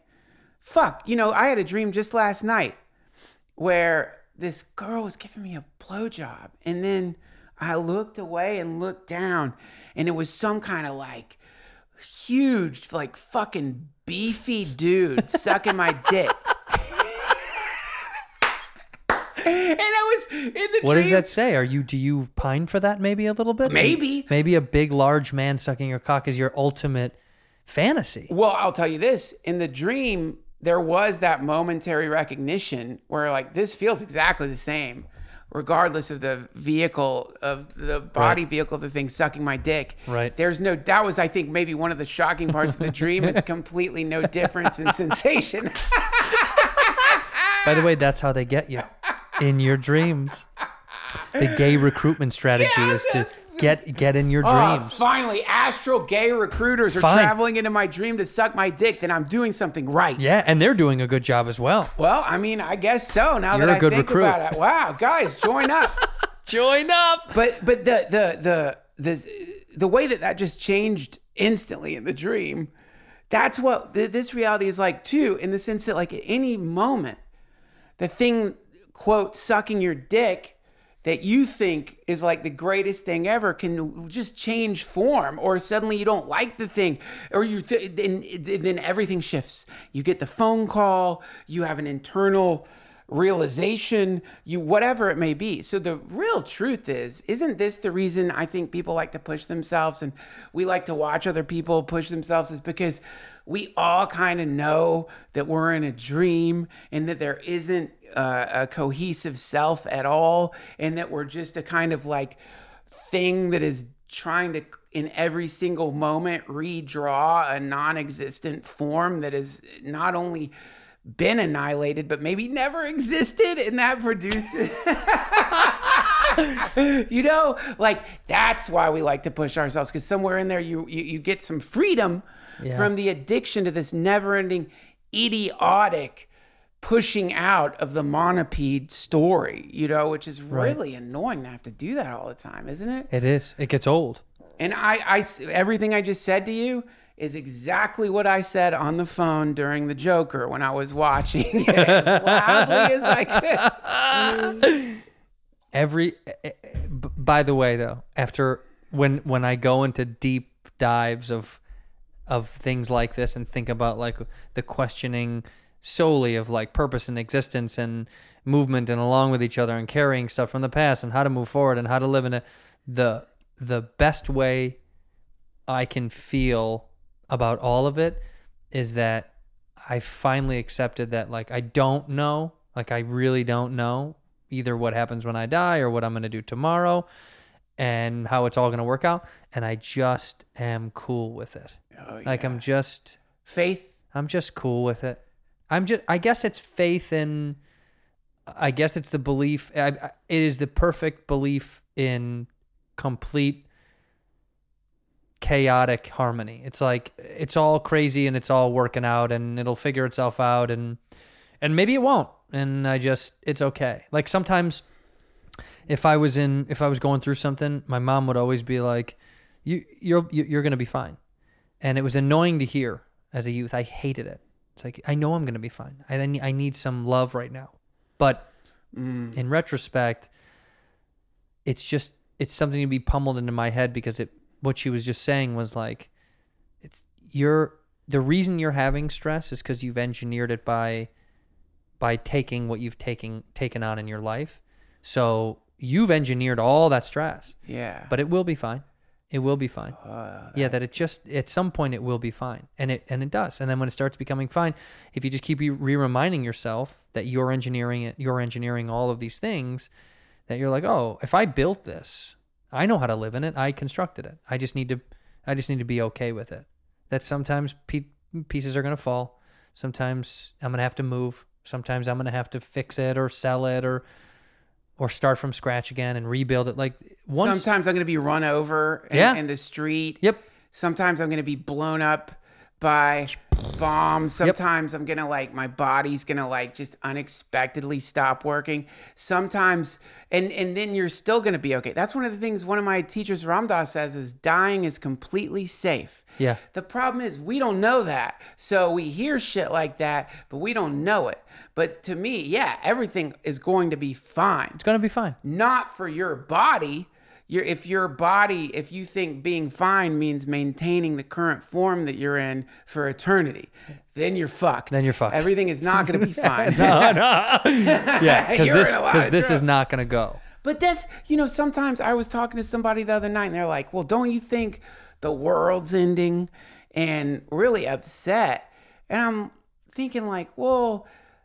I had a dream just last night where this girl was giving me a blowjob. And then I looked away and looked down, and it was some kind of huge, fucking beefy dude sucking my dick. And I was in the What dream. does that say? Do you pine for that maybe a little bit? Maybe a big, large man sucking your cock is your ultimate fantasy. Well, I'll tell you this. In the dream, there was that momentary recognition where this feels exactly the same, regardless of the vehicle of the body vehicle of the thing sucking my dick. Right. That was, I think, maybe one of the shocking parts of the dream. It's completely no difference in sensation. By the way, that's how they get you in your dreams. The gay recruitment strategy is to get in your dreams. Finally, astral gay recruiters are traveling into my dream to suck my dick. Then I'm doing something right. Yeah, and they're doing a good job as well. Well, I mean, I guess so. Now that I think about it, wow, guys, join up, join up. But the way that just changed instantly in the dream, that's what this reality is like too. In the sense that at any moment, the thing, quote, sucking your dick that you think is the greatest thing ever can just change form, or suddenly you don't like the thing, or then everything shifts. You get the phone call, you have an internal realization, whatever it may be. So the real truth isn't this the reason I think people like to push themselves and we like to watch other people push themselves, is because we all kind of know that we're in a dream and that there isn't a cohesive self at all, and that we're just a kind of thing that is trying to, in every single moment, redraw a non-existent form that has not only been annihilated, but maybe never existed, and that produces... that's why we like to push ourselves, because somewhere in there you get some freedom from the addiction to this never-ending, idiotic pushing out of the monopede story, which is really annoying to have to do that all the time, isn't it? It is. It gets old. And I everything I just said to you is exactly what I said on the phone during the Joker when I was watching it as loudly as I could. By the way, though, after when I go into deep dives of things like this and think about the questioning solely of purpose and existence and movement and along with each other and carrying stuff from the past and how to move forward and how to live in the best way I can feel about all of it is that I finally accepted that, like, I don't know, like, I really don't know either what happens when I die or what I'm going to do tomorrow and how it's all going to work out. And I just am cool with it. Oh, Like, yeah. I'm just cool with it. I guess it's faith in, I guess it's the belief. It is the perfect belief in complete chaotic harmony. It's like, it's all crazy and it's all working out and it'll figure itself out and maybe it won't. And it's okay. Like, sometimes if I was going through something, my mom would always be like, you're going to be fine. And it was annoying to hear as a youth. I hated it. It's like, I know I'm going to be fine. I need some love right now. But in retrospect, it's something to be pummeled into my head, because what she was just saying was like, the reason you're having stress is because you've engineered it by taking what you've taken on in your life. So you've engineered all that stress. Yeah. But it will be fine. It will be fine. That it just, at some point it will be fine. And it does. And then when it starts becoming fine, if you just keep reminding yourself that you're engineering all of these things, that you're like, oh, if I built this, I know how to live in it. I constructed it. I just need to be okay with it. That sometimes pieces are going to fall. Sometimes I'm going to have to move. Sometimes I'm going to have to fix it or sell it or start from scratch again and rebuild it. Like, sometimes I'm going to be run over in the street. Yep. Sometimes I'm going to be blown up by bombs. Sometimes I'm going to, like, my body's going to, like, just unexpectedly stop working. Sometimes, and then you're still going to be okay. That's one of the things one of my teachers, Ram Dass, says is dying is completely safe. Yeah. The problem is we don't know that. So we hear shit like that, but we don't know it. But to me, yeah, everything is going to be fine. It's going to be fine. Not for your body. If you think being fine means maintaining the current form that you're in for eternity, then you're fucked. Everything is not going to be fine. No. Yeah, because this is not going to go. But that's, sometimes I was talking to somebody the other night and they're like, well, don't you think the world's ending? And really upset. And I'm thinking like, well,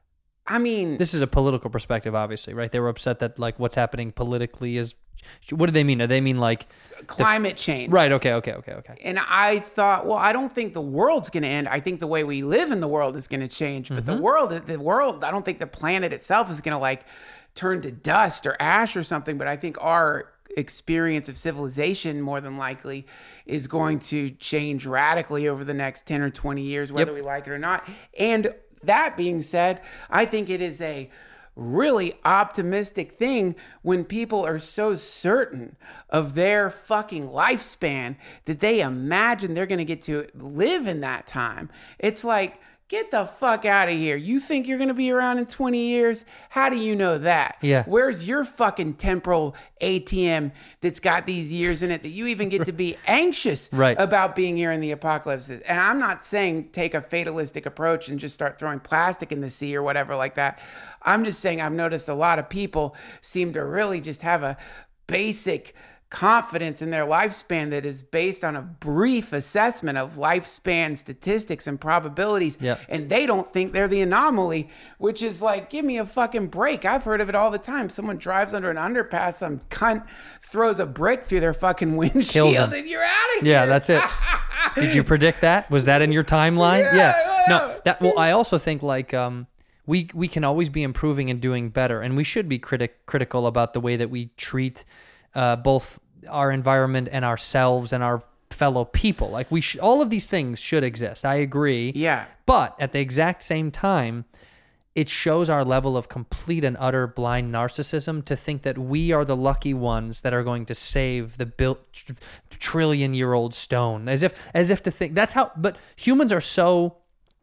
I mean, this is a political perspective, obviously, right? They were upset that, like, what's happening politically is, what do they mean? Do they mean like climate change? Right. Okay. And I thought, well, I don't think the world's going to end. I think the way we live in the world is going to change. But the world, I don't think the planet itself is going to, like, turn to dust or ash or something. But I think our experience of civilization more than likely is going to change radically over the next 10 or 20 years, whether we like it or not. And that being said, I think it is a really optimistic thing when people are so certain of their fucking lifespan that they imagine they're going to get to live in that time. It's like, get the fuck out of here. You think you're going to be around in 20 years? How do you know that? Yeah. Where's your fucking temporal ATM that's got these years in it that you even get to be anxious about being here in the apocalypse? And I'm not saying take a fatalistic approach and just start throwing plastic in the sea or whatever like that. I'm just saying I've noticed a lot of people seem to really just have a basic confidence in their lifespan that is based on a brief assessment of lifespan statistics and probabilities. Yep. And they don't think they're the anomaly, which is like, give me a fucking break. I've heard of it all the time. Someone drives under an underpass, some cunt throws a brick through their fucking windshield and you're out of here. Yeah, that's it. Did you predict that? Was that in your timeline? Yeah. No, well, I also think like we can always be improving and doing better, and we should be critical about the way that we treat both our environment and ourselves and our fellow people. Like all of these things should exist. I agree. Yeah. But at the exact same time, it shows our level of complete and utter blind narcissism to think that we are the lucky ones that are going to save the trillion-year-old stone. As if to think that's how. But humans are so.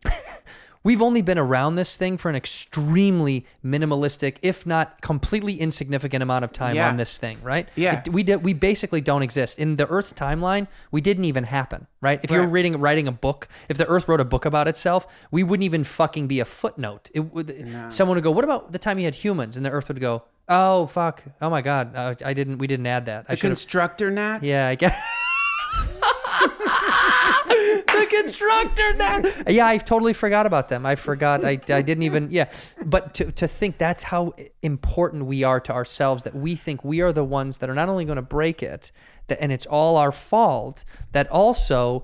We've only been around this thing for an extremely minimalistic, if not completely insignificant amount of time on this thing, right? Yeah. We basically don't exist. In the Earth's timeline, we didn't even happen, right? If you were writing a book, if the Earth wrote a book about itself, we wouldn't even fucking be a footnote. Someone would go, what about the time you had humans? And the Earth would go, oh, fuck. Oh, my God. We didn't add that. The constructor gnats? Yeah, I guess. The constructor now. Yeah, I totally forgot about them. I forgot. I didn't even. Yeah, but to think that's how important we are to ourselves. That we think we are the ones that are not only going to break it, and it's all our fault. That also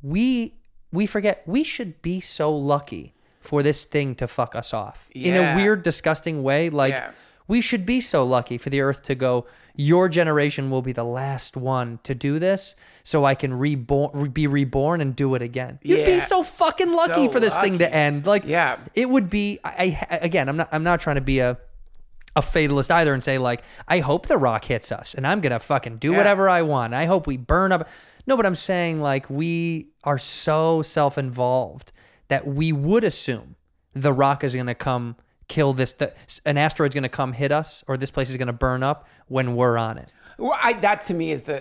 we forget we should be so lucky for this thing to fuck us off in a weird, disgusting way. Like we should be so lucky for the earth to go, your generation will be the last one to do this, so I can be reborn and do it again. You'd be so fucking lucky for this thing to end. Like, it would be. I'm not trying to be a fatalist either and say like, I hope the rock hits us and I'm gonna fucking do whatever I want. I hope we burn up. No, but I'm saying like we are so self-involved that we would assume the rock is gonna come kill this, an asteroid's going to come hit us, or this place is going to burn up when we're on it. Well, that to me is the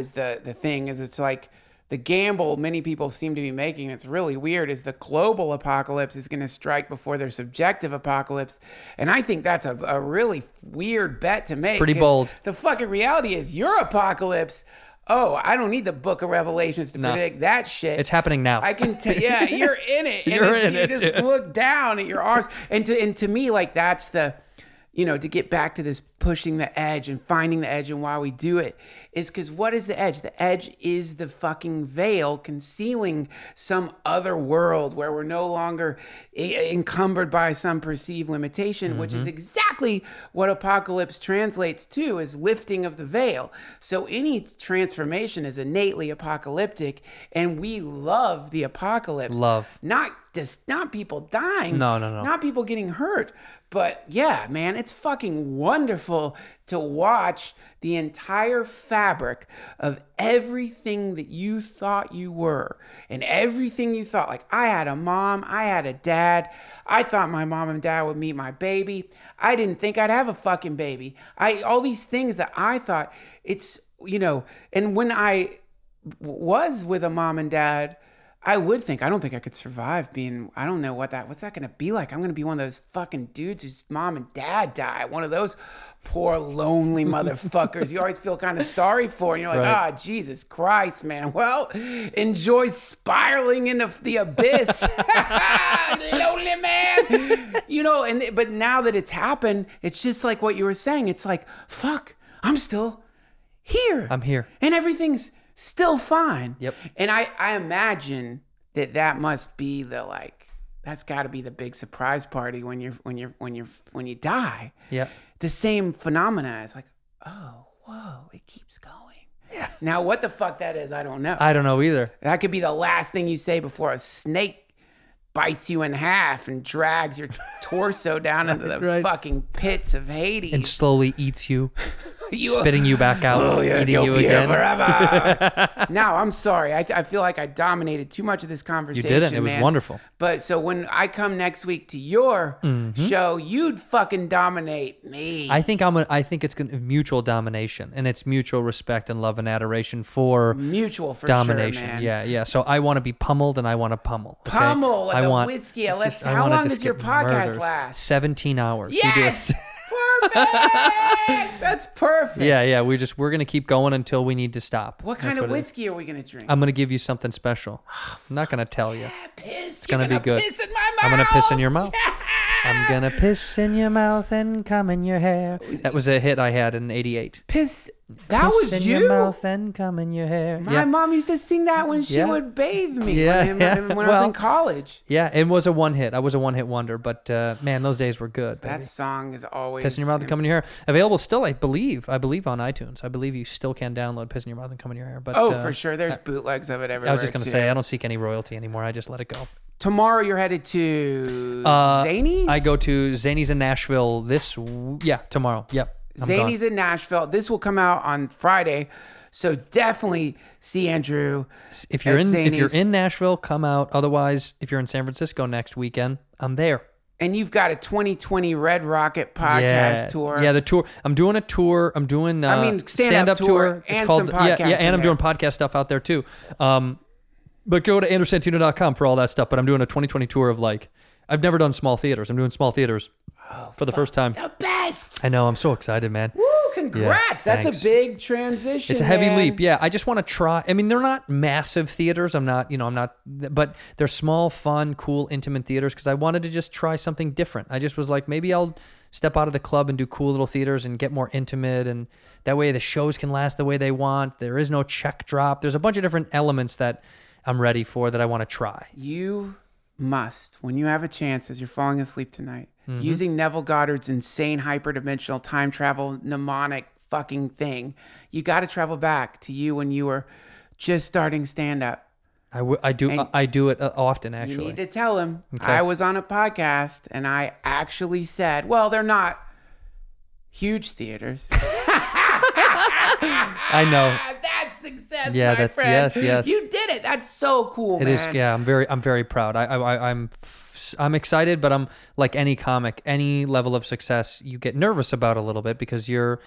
thing, is it's like the gamble many people seem to be making. It's really weird. Is the global apocalypse is going to strike before their subjective apocalypse, and I think that's a really weird bet to make. It's pretty bold. The fucking reality is your apocalypse. Oh, I don't need the Book of Revelations to predict that shit. It's happening now. I can tell. Yeah, you're in it. And you just look down at your arms. And to me, like that's the, to get back to this pushing the edge and finding the edge, and why we do it is because what is the edge? The edge is the fucking veil concealing some other world where we're no longer encumbered by some perceived limitation, which is exactly what apocalypse translates to, is lifting of the veil. So any transformation is innately apocalyptic, and we love the apocalypse. Not people dying. No. Not people getting hurt. But yeah, man, it's fucking wonderful to watch the entire fabric of everything that you thought you were, and everything you thought. Like, I had a mom, I had a dad. I thought my mom and dad would meet my baby. I didn't think I'd have a fucking baby. All these things that I thought, it's, and when I was with a mom and dad, I would think, I don't think I could survive being, I don't know what's that going to be like. I'm going to be one of those fucking dudes whose mom and dad die. One of those poor, lonely motherfuckers you always feel kind of sorry for. And you're like, Jesus Christ, man. Well, enjoy spiraling into the abyss. Lonely man. But now that it's happened, it's just like what you were saying. It's like, fuck, I'm still here. I'm here. And everything's still fine. Yep. And I imagine that must be that's got to be the big surprise party when you die. Yeah. The same phenomena is like, oh, whoa, it keeps going. Yeah. Now what the fuck that is, I don't know. I don't know either. That could be the last thing you say before a snake bites you in half and drags your torso down into the fucking pits of Hades. And slowly eats you, spitting you back out, eating you again. Forever. Now, I'm sorry. I feel like I dominated too much of this conversation. You didn't. It was wonderful. But so when I come next week to your show, you'd fucking dominate me. I think it's gonna mutual domination, and it's mutual respect and love and adoration for mutual for domination. Sure, man. Yeah. So I want to be pummeled, and I want to pummel. Okay? Pummel like a whiskey. How long does your podcast last? 17 hours. Yes. Perfect. That's perfect. Yeah. We're gonna keep going until we need to stop. What kind of whiskey are we gonna drink? I'm gonna give you something special. I'm not gonna tell you. Piss. It's gonna be good. Piss in my mouth. I'm gonna piss in your mouth. I'm gonna piss in your mouth and come in your hair. That was a hit I had in '88. Piss. That piss was in you? your mouth and come in your hair. My mom used to sing that when she would bathe me when I was in college. Yeah, it was a one hit. I was a one hit wonder, but man, those days were good. Baby. That song is always Piss in your mouth and come in your hair. Available still, I believe on iTunes. I believe you still can download Piss in your mouth and come in your hair. But for sure, there's bootlegs of it everywhere. I was just gonna say I don't seek any royalty anymore. I just let it go. Tomorrow you're headed to Zanies? I go to Zanies in Nashville tomorrow. Yep. Zanies in Nashville. This will come out on Friday. So definitely see Andrew. If you're in Nashville, come out. Otherwise, if you're in San Francisco next weekend, I'm there. And you've got a 2020 Red Rocket podcast tour. Yeah, the tour. I'm doing a tour. I'm doing stand-up tour. And it's called, some podcasts. And I'm doing podcast stuff out there too. But go to andrewsantino.com for all that stuff. But I'm doing a 2020 tour of I've never done small theaters. I'm doing small theaters for the first time. The best. I know. I'm so excited, man. Woo, congrats. Yeah, That's thanks. a big transition. It's a heavy man. leap. Yeah. I just want to try. I mean, they're not massive theaters. I'm not, but they're small, fun, cool, intimate theaters because I wanted to just try something different. I just was like, maybe I'll step out of the club and do cool little theaters and get more intimate. And that way the shows can last the way they want. There is no check drop. There's a bunch of different elements that I'm ready for that I want to try. You must, when you have a chance as you're falling asleep tonight, Mm-hmm. using Neville Goddard's insane hyperdimensional time travel mnemonic fucking thing, you got to travel back to you when you were just starting stand up. I do it often, actually. You need to tell him. Okay. I was on a podcast and I actually said, well, they're not huge theaters. I know. That's success, Yeah, my friend. yes. You did it. That's so cool, It man. is. Yeah, I'm very proud. I'm excited, but I'm like any comic, any level of success, you get nervous about a little bit because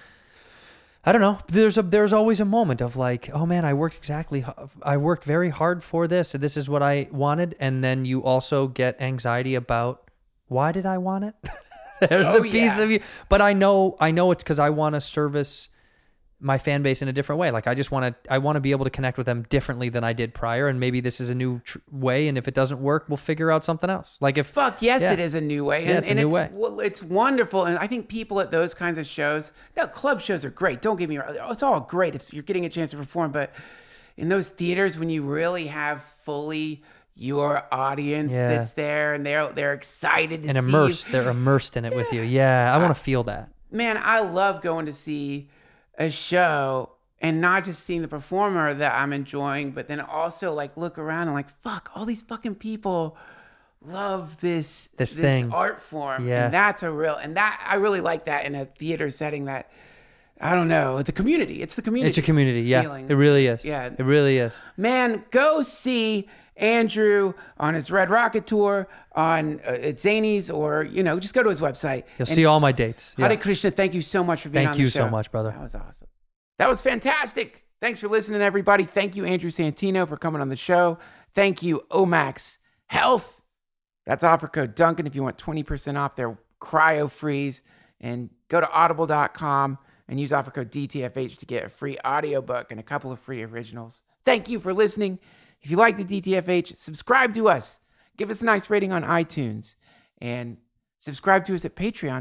I don't know. There's always a moment of like, oh man, I worked very hard for this, and this is what I wanted, and then you also get anxiety about why did I want it? There's a piece of you, but I know it's because I want to service my fan base in a different way. Like I want to be able to connect with them differently than I did prior, and maybe this is a new way. And if it doesn't work, we'll figure out something else. Like if it is a new way. Yeah, it's a new way. Well, it's wonderful, and I think people at those kinds of shows, club shows are great. Don't get me wrong; it's all great if you're getting a chance to perform. But in those theaters, when you really have fully your audience that's there and they're excited to and see immersed, you. they're immersed in it with you. Yeah, I want to feel that. Man, I love going to see a show and not just seeing the performer that I'm enjoying, but then also like look around and like, fuck, all these fucking people love this thing, art form. Yeah. And that's I really like that in a theater setting that, I don't know, the community. It's the community. It's a community. Yeah, feeling. it really is. Yeah. It really is. Man, go see Andrew on his Red Rocket tour at Zanies, or just go to his website. You'll see all my dates. Yeah. Hare Krishna, thank you so much for being on the show. Thank you so much, brother. That was awesome. That was fantastic. Thanks for listening, everybody. Thank you, Andrew Santino, for coming on the show. Thank you, Omax Health. That's offer code Duncan if you want 20% off their cryo freeze. And go to audible.com and use offer code DTFH to get a free audiobook and a couple of free originals. Thank you for listening. If you like the DTFH, subscribe to us. Give us a nice rating on iTunes. And subscribe to us at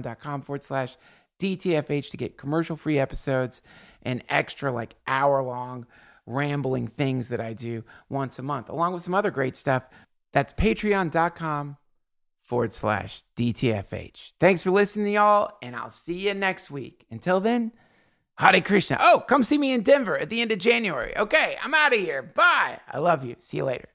patreon.com/DTFH to get commercial-free episodes and extra like hour-long rambling things that I do once a month, along with some other great stuff. That's patreon.com/DTFH. Thanks for listening, y'all, and I'll see you next week. Until then, Hare Krishna. Oh, come see me in Denver at the end of January. Okay, I'm out of here. Bye. I love you. See you later.